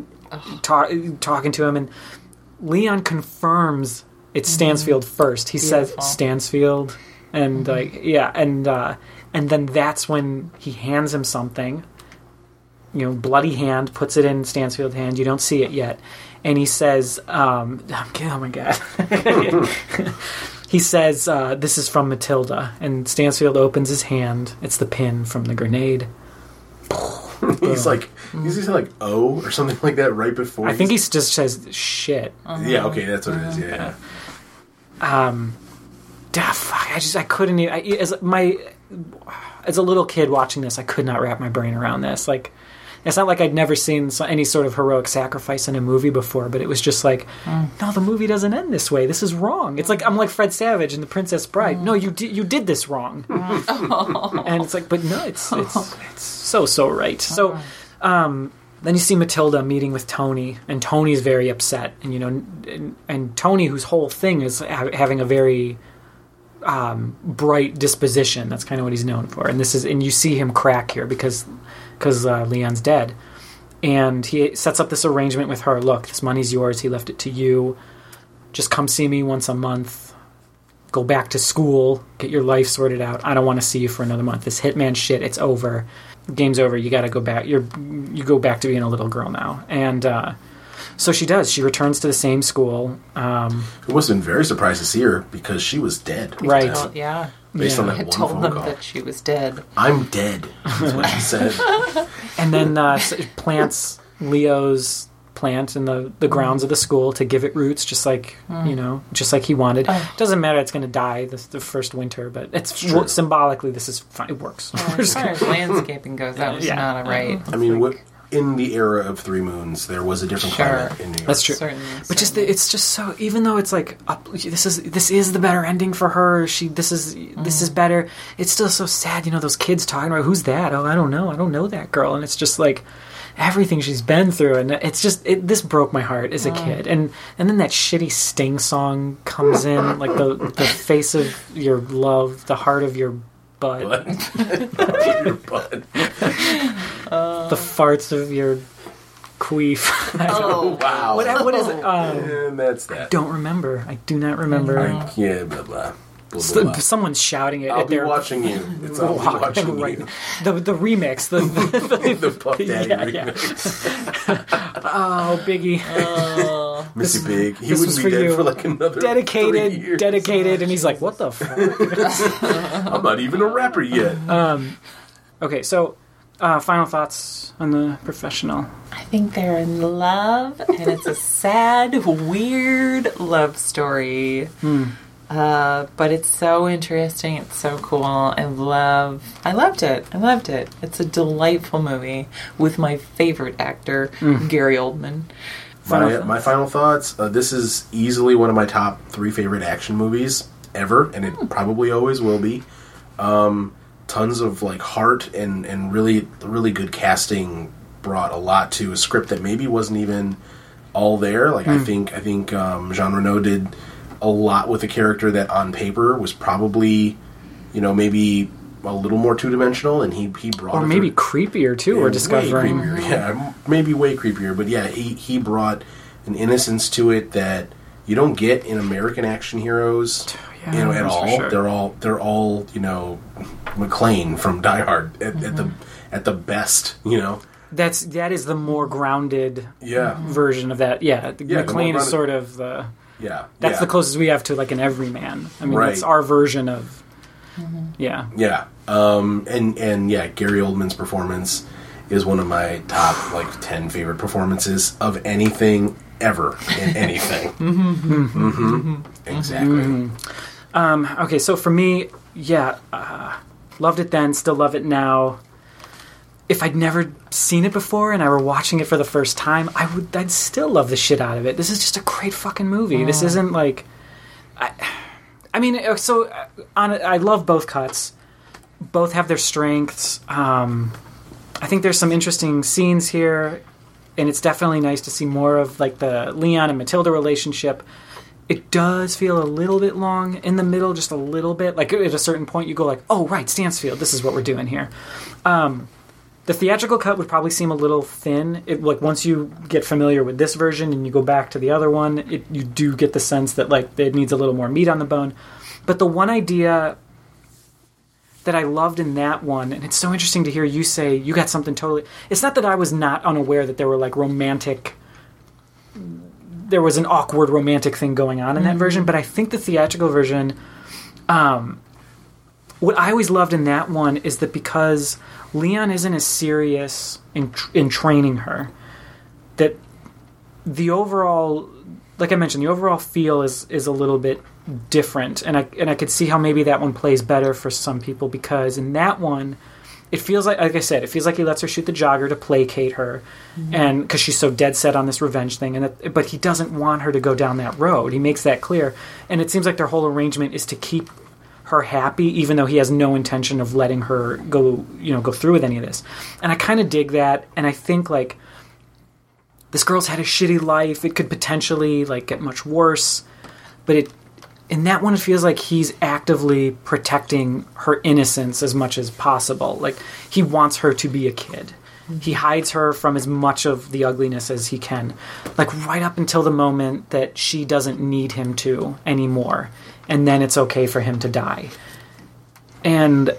talking to him, and Leon confirms it's Stansfield first. He says Stansfield, and and then that's when he hands him something. Bloody hand, puts it in Stansfield's hand. You don't see it yet, and he says, "Oh my god." He says, "This is from Matilda," and Stansfield opens his hand. It's the pin from the grenade. He's like, he's saying like "oh" or something like that right before. I think he just says "shit." Yeah, okay, that's what it is. Yeah. I couldn't even, as a little kid watching this, I could not wrap my brain around this. Like, it's not like I'd never seen any sort of heroic sacrifice in a movie before, but it was just like, no, the movie doesn't end this way. This is wrong. It's like, I'm like Fred Savage in The Princess Bride. No, you did this wrong. And it's like, but no, it's so right. So, then you see Matilda meeting with Tony, and Tony's very upset, and and Tony, whose whole thing is having a very bright disposition. That's kind of what he's known for, and you see him crack here because Leon's dead, and he sets up this arrangement with her. Look, this money's yours. He left it to you. Just come see me once a month. Go back to school. Get your life sorted out. I don't want to see you for another month. This hitman shit, it's over. Game's over. You got to go back. You go back to being a little girl now. And so she does. She returns to the same school. It must have been very surprised to see her because she was dead. Right. Based on that I one told phone them call. that she was dead. I'm dead. That's what she said. And then plants Leo's plant in the grounds of the school to give it roots, just like just like he wanted. Doesn't matter, it's going to die the first winter, but it's symbolically this is fine. It works. As far as landscaping goes, that was not a right. I mean, in the era of Three Moons, there was a different climate in New York. That's true. But it's just so, even though it's like this is the better ending for her. This is better. It's still so sad. Those kids talking about who's that? Oh, I don't know that girl. And it's just like everything she's been through, and it's just this broke my heart as a kid. And then that shitty Sting song comes in, like the face of your love, the heart of your butt, Your butt. the farts of your queef. Oh wow! What is it? And that's that. I don't remember. I do not remember. Yeah, blah blah. Blah, blah. Someone's shouting it. I'll be watching you. I'll be watching you. The remix. The Puff Daddy remix. Oh, Biggie. Missy Big. He this wouldn't was be for dead you. for like another 3 years. Dedicated, and he's like, what the fuck? I'm not even a rapper yet. Okay, so final thoughts on The Professional. I think they're in love, and it's a sad, weird love story. But it's so interesting. It's so cool. I loved it. It's a delightful movie with my favorite actor, Gary Oldman. My final thoughts. This is easily one of my top 3 favorite action movies ever, and it probably always will be. Tons of like heart and really good casting brought a lot to a script that maybe wasn't even all there. Like I think Jean Reno did a lot with a character that on paper was probably, maybe a little more two-dimensional, and he brought or maybe creepier too. We're discovering, maybe way creepier. But yeah, he brought an innocence to it that you don't get in American action heroes, at all. Sure. They're all McClane from Die Hard at the best, That is the more grounded version of that. Yeah, McClane is sort of the. Yeah, that's the closest we have to like an everyman. I mean, that's our version of. Yeah. Yeah. And Gary Oldman's performance is one of my top like 10 favorite performances of anything ever in anything. Exactly. Okay, so for me, loved it then, still love it now. If I'd never seen it before and I were watching it for the first time, I'd still love the shit out of it. This is just a great fucking movie. This isn't like... I love both cuts. Both have their strengths. I think there's some interesting scenes here, and it's definitely nice to see more of like the Leon and Matilda relationship. It does feel a little bit long in the middle, just a little bit. Like at a certain point, you go like, "Oh right, Stansfield, this is what we're doing here." The theatrical cut would probably seem a little thin. Like once you get familiar with this version and you go back to the other one, you do get the sense that like it needs a little more meat on the bone. But the one idea that I loved in that one, and it's so interesting to hear you say you got something totally... It's not that I was not unaware that there were like romantic... There was an awkward romantic thing going on in that version, but I think the theatrical version... what I always loved in that one is that because Leon isn't as serious in training her, that the overall, like I mentioned, the overall feel is a little bit different, and I could see how maybe that one plays better for some people, because in that one, it feels like I said, it feels like he lets her shoot the jogger to placate her, and because she's so dead set on this revenge thing, but he doesn't want her to go down that road. He makes that clear, and it seems like their whole arrangement is to keep her happy, even though he has no intention of letting her go through with any of this. And I kind of dig that, and I think like this girl's had a shitty life. It could potentially like get much worse, but in that one, it feels like he's actively protecting her innocence as much as possible. Like, he wants her to be a kid. He hides her from as much of the ugliness as he can. Like, right up until the moment that she doesn't need him to anymore. And then it's okay for him to die. And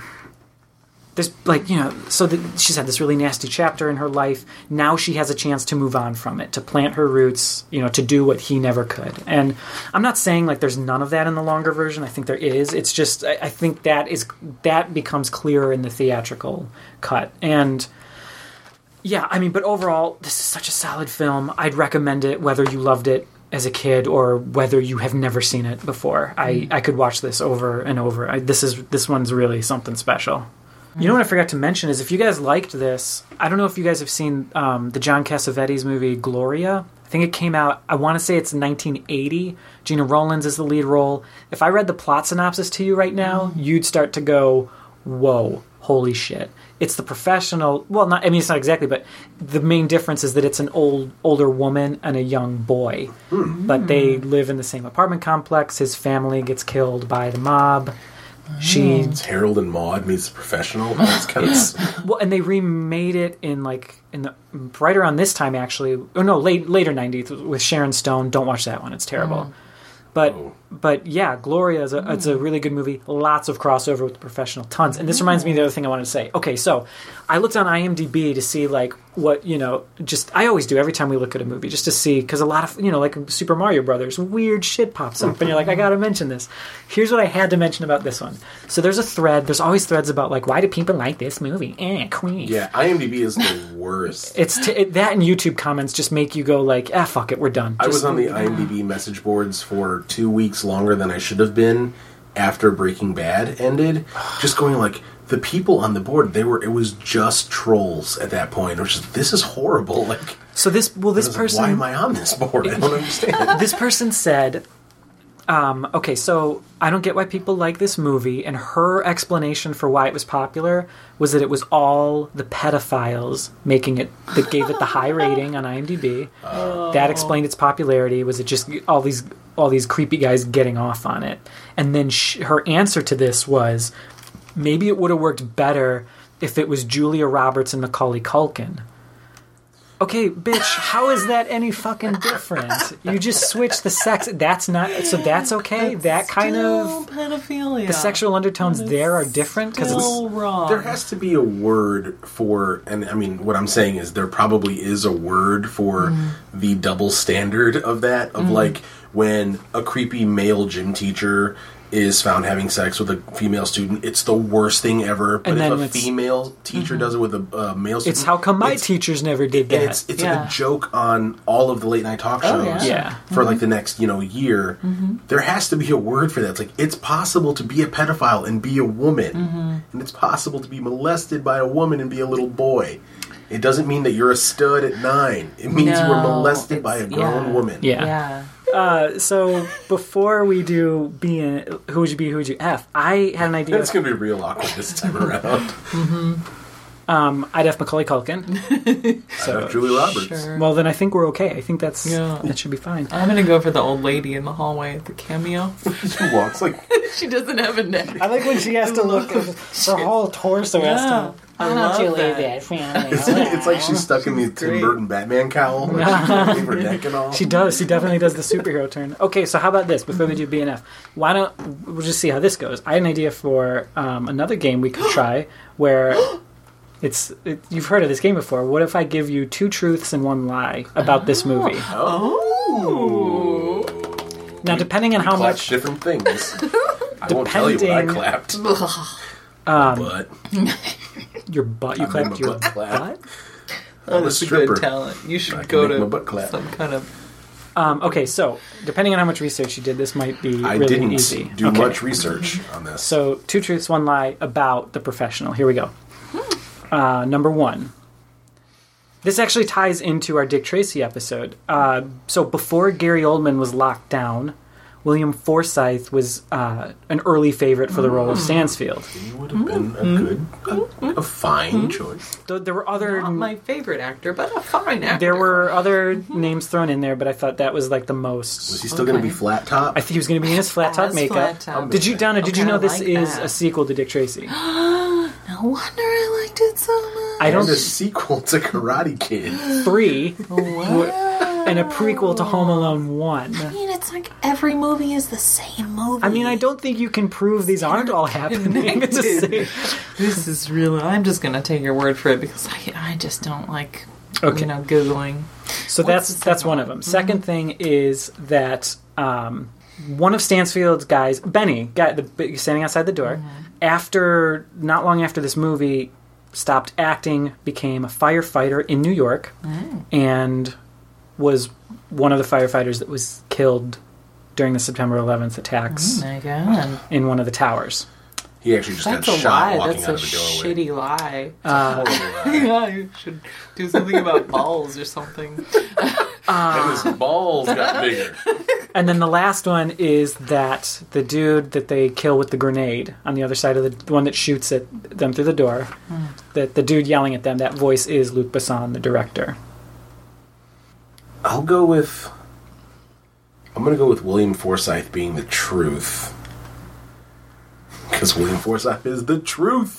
there's, like, she's had this really nasty chapter in her life. Now she has a chance to move on from it, to plant her roots, to do what he never could. And I'm not saying, like, there's none of that in the longer version. I think there is. It's just, I think that becomes clearer in the theatrical cut. And, yeah, I mean, but overall, this is such a solid film. I'd recommend it whether you loved it as a kid or whether you have never seen it before. I could watch this over and over. This one's really something special. You know what I forgot to mention is if you guys liked this, I don't know if you guys have seen the John Cassavetes movie Gloria. I think it came out, I want to say it's 1980. Gina Rowlands is the lead role. If I read the plot synopsis to you right now, you'd start to go, whoa, holy shit. It's the professional, it's not exactly, but the main difference is that it's an older woman and a young boy. But they live in the same apartment complex. His family gets killed by the mob. It's Harold and Maude meets the professional. That's kind of well, and they remade it in the right around this time actually. Oh no, later 90s with Sharon Stone. Don't watch that one; it's terrible. But yeah, Gloria it's a really good movie. Lots of crossover with the professional, tons. And this reminds me of the other thing I wanted to say. Okay, so I looked on IMDb to see like what just I always do every time we look at a movie just to see, because a lot of like Super Mario Brothers, weird shit pops up, and you're like, I got to mention this. Here's what I had to mention about this one. So there's a thread. There's always threads about like, why do people like this movie? Queef. Yeah, IMDb is the worst. That and YouTube comments just make you go like, fuck it, we're done. I was on the IMDb message boards for 2 weeks longer than I should have been after Breaking Bad ended. Just going like, the people on the board, it was just trolls at that point. It was just, this is horrible. Like, so this person, why am I on this board? I don't understand. This person said, okay, so I don't get why people like this movie, and her explanation for why it was popular was that it was all the pedophiles making it, that gave it the high rating on IMDb. That explained its popularity. Was it just all these creepy guys getting off on it? And then her answer to this was, maybe it would have worked better if it was Julia Roberts and Macaulay Culkin. Okay, bitch, how is that any fucking different? You just switch the sex. That's not, so that's okay? That kind of pedophilia. The sexual undertones there are different? Because it's wrong. There has to be a word for, and I mean, what I'm saying is there probably is a word for the double standard of that, of like when a creepy male gym teacher is found having sex with a female student, it's the worst thing ever. But if a female teacher does it with a male student, it's how come my teachers never did that. And it's like a joke on all of the late night talk shows for like the next year. There has to be a word for that. It's like, it's possible to be a pedophile and be a woman, and it's possible to be molested by a woman and be a little boy. It doesn't mean that you're a stud at 9. It means you were molested by a grown woman. Yeah. So before we do who would you be, who would you F? I had an idea. It's going to be real awkward this time around. I'd F Macaulay Culkin. So Julie Roberts. Sure. Well, then I think we're okay. I think that should be fine. I'm going to go for the old lady in the hallway at the cameo. She walks like... She doesn't have a neck. I like when she has to look at her whole torso. Yeah. I love that. It's like she's stuck in the Tim Burton Batman cowl. Like she her neck and all. She does. She definitely does the superhero turn. Okay, so how about this? Before we do BNF, why don't we'll just see how this goes? I had an idea for another game we could try where you've heard of this game before. What if I give you 2 truths and 1 lie about this movie? Oh. Now, depending on how much different things. I won't tell you what I clapped. Your butt. You clapped your butt? I'm a That's a stripper. good talent. You I should can go make my butt to clap. some kind of... Okay, so depending on how much research you did, this might be I really didn't easy. do Okay. much research on this. So, 2 truths, 1 lie about The Professional. Here we go. Number 1. This actually ties into our Dick Tracy episode. So before Gary Oldman was locked down, William Forsythe was an early favorite for the role of Stansfield. He would have been a fine choice. There were other Not my favorite actor, but a fine actor. there were other names thrown in there, but I thought that was like the most. Was he still going to be flat top? I think he was going to be in his flat top As makeup. flat top. Did you, Donna? Did you Okay, know I this like is that. a sequel to Dick Tracy? No wonder I liked it so much. I don't. And a sequel to Karate Kid. 3 Wow. and a prequel to Home Alone 1. I mean, it's like every movie is the same movie. I mean, I don't think you can prove these aren't all happening. It's the same. This is real. I'm just going to take your word for it because I just don't like, Okay. Googling. So What's the that's second one one? of them. Second thing is that one of Stansfield's guys, Benny, standing outside the door, not long after this movie, stopped acting, became a firefighter in New York, and was one of the firefighters that was killed during the September 11th attacks Oh my god. in one of the towers. He actually just That's got a shot lie. walking That's out a of the doorway. shitty lie. Horrible lie. Yeah, you should do something about balls or something. And his balls got bigger. And then the last one is that the dude that they kill with the grenade on the other side of the one that shoots at them through the door, that the dude yelling at them, that voice is Luc Besson, the director. I'm going to go with William Forsythe being the truth. Because William Forsythe is the truth.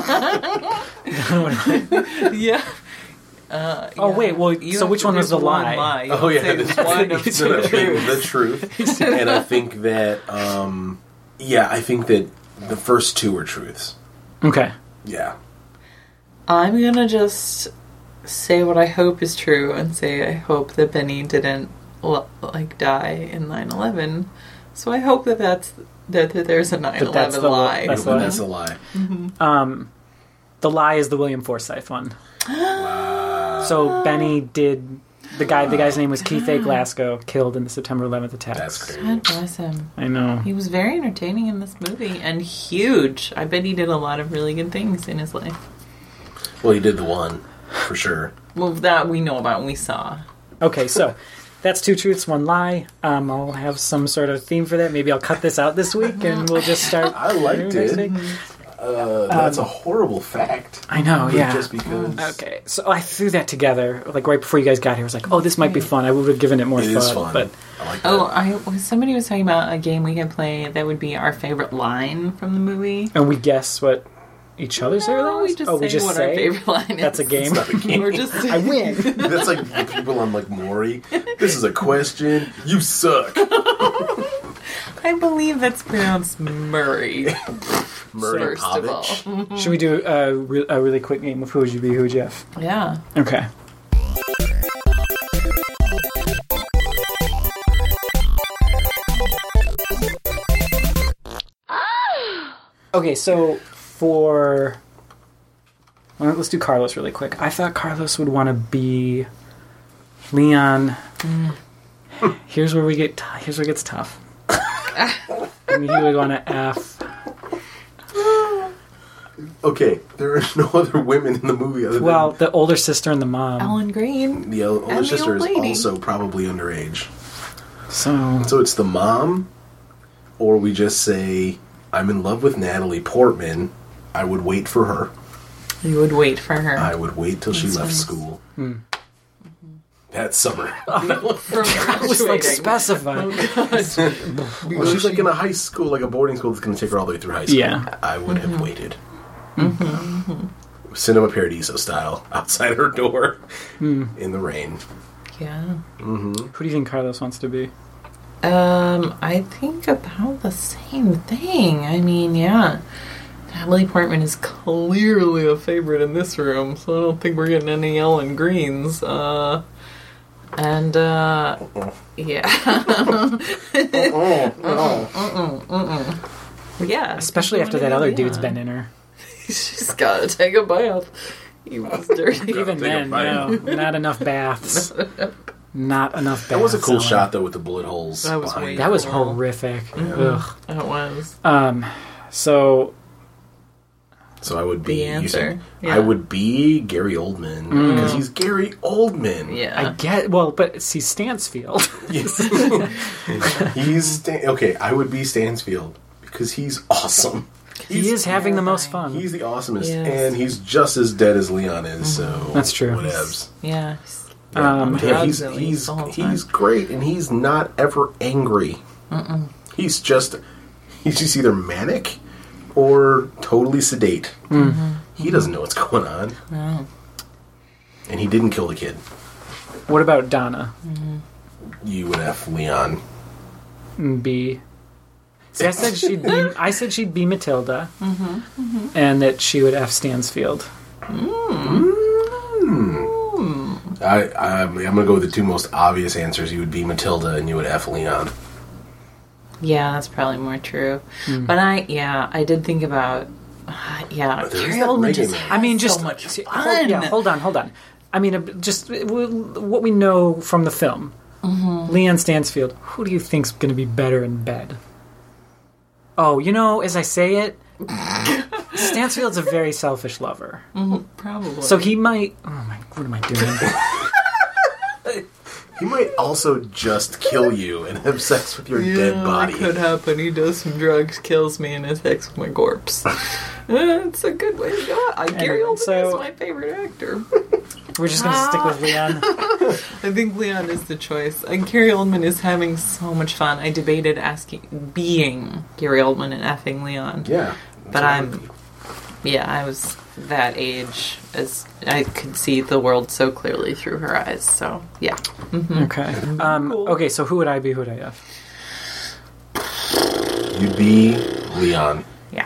Yeah. Oh, wait, well, You so have which to one was pick the one lie? You Oh, have yeah, to this say one of is No, no, the being truth. the truth. And I think that, I think that the first two are truths. Okay. Yeah. I'm gonna just say what I hope is true and say I hope that Benny didn't die in 9/11. So I hope that there's a 9/11 that's the lie. that's But the- that's a lie. The lie is the William Forsythe one. Wow. So Benny did... The guy's name was Keith A. Glasgow, killed in the September 11th attacks. That's crazy. God bless him. I know. He was very entertaining in this movie and huge. I bet he did a lot of really good things in his life. Well, he did the one, for sure. Well, that we know about and we saw. Okay, so that's 2 truths, 1 lie. I'll have some sort of theme for that. Maybe I'll cut this out this week and we'll just start... I liked next it. week. That's a horrible fact. I know, But yeah. Just because. Okay, so I threw that together, like right before you guys got here. I was like, oh, this might be fun. I would have given it more It thought. is fun. But I like that. Somebody was talking about a game we could play that would be our favorite line from the movie. And we guess what each other's favorite line we is? just Oh, we say just what say? our favorite line is. That's a game. Not a game. We're just I win. That's like the people on like Maury. This is a question. You suck. I believe that's pronounced Murray. Murray First of all. Povich. Should we do a really quick game of who would you be, who would Jeff? Yeah. Okay. Okay, so let's do Carlos really quick. I thought Carlos would want to be Leon. Here's where it gets tough. I mean, he would want to F. Okay, there are no other women in the movie other Well, the older sister and the mom. Alan Green. than the older and the sister old is lady. also probably underage. So So it's the mom, or we just say, I'm in love with Natalie Portman. I would wait for her. You would wait for her. I would wait till she That's left nice. school. That summer. From it was like graduating. specified. Well, she's like in a high school, like a boarding school that's going to take her all the way through high school. Yeah. I would have waited. Cinema Paradiso style, outside her door, in the rain. Yeah. Who do you think Carlos wants to be? I think about the same thing. I mean, yeah. Natalie Portman is clearly a favorite in this room, so I don't think we're getting any Ellen Greens. Yeah. Yeah. Especially after that other dude's been in her. She's gotta take a bath. He was dirty. Even Take a then, bite. no, not enough baths. Not enough baths. That was a cool Ellen. shot though with the bullet holes. That was behind way- it. That was Cool. horrific. Mm-hmm. Ugh. It was. So So I would be The answer. using- Yeah. I would be Gary Oldman because he's Gary Oldman. Yeah. I get but see Stansfield. Okay. I would be Stansfield because he's awesome. He is having the most fun. He's the awesomest, Yes. and he's just as dead as Leon is. So That's true. Whatevs. Yeah. Yeah, drugs he's at least the whole time. he's great, and he's not ever angry. He's just either manic or totally sedate. He doesn't know what's going on, and he didn't kill the kid. What about Donna? You would F Leon. B. See, I said she'd be Matilda, and that she would F Stansfield. I'm gonna go with the two most obvious answers. You would be Matilda, and you would F Leon. Yeah, that's probably more true. But I did think about, But there is Gary that Oldman reggae just man. I mean, just so much see, fun. hold on. I mean, just what we know from the film. Leon Stansfield. Who do you think's going to be better in bed? Oh, as I say it, Stansfield's a very selfish lover. Probably. So he might. Oh my! What am I doing? He might also just kill you and have sex with your dead body. That could happen. He does some drugs, kills me, and has sex with my corpse. It's a good way to go. Gary Oldman so- is my favorite actor. We're just going to stick with Leon. I think Leon is the choice. And Gary Oldman is having so much fun. I debated being Gary Oldman and effing Leon. Yeah, But I was that age as I could see the world so clearly through her eyes. So, yeah. Okay. Okay. So who would I be? Who would I F? You'd be Leon. Yeah.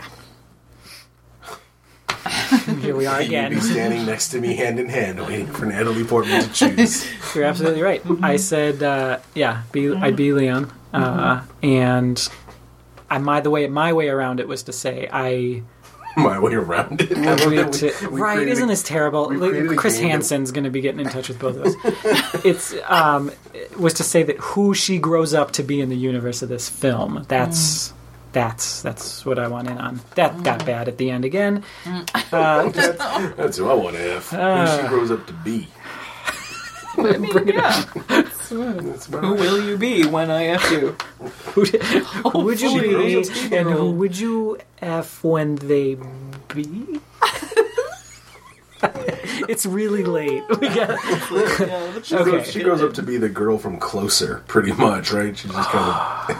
Here we are You'd again. be standing next to me, hand in hand, waiting for Natalie Portman to choose. You're absolutely right. I said, I'd be Leon, and my way around it was to say My way around it. We right? created Isn't a- this terrible? we created a Chris game that- Hansen's going to be getting in touch with both of us. It was to say that who she grows up to be in the universe of this film. That's what I want in on. That got bad at the end again. That's who I want to F. Who she grows up to be. I mean, yeah. That's about Who will you be when I F you? Who would you She be, grows up to and who would you F when they be? It's really late. We got. Okay. She grows up to be the girl from Closer, pretty much, right? She just kind of...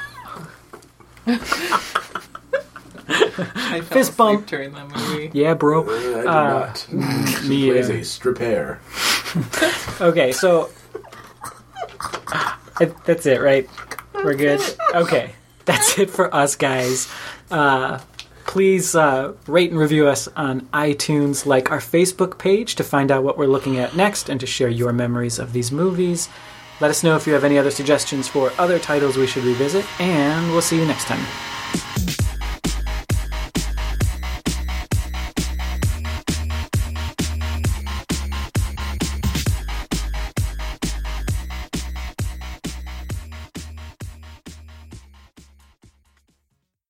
I fell Fist asleep bump. during that movie. Yeah, bro. I did not. Me Plays either. a stripper. Okay, so that's it, right? We're good. Okay, that's it for us, guys. Please rate and review us on iTunes, like our Facebook page to find out what we're looking at next and to share your memories of these movies. Let us know if you have any other suggestions for other titles we should revisit, and we'll see you next time.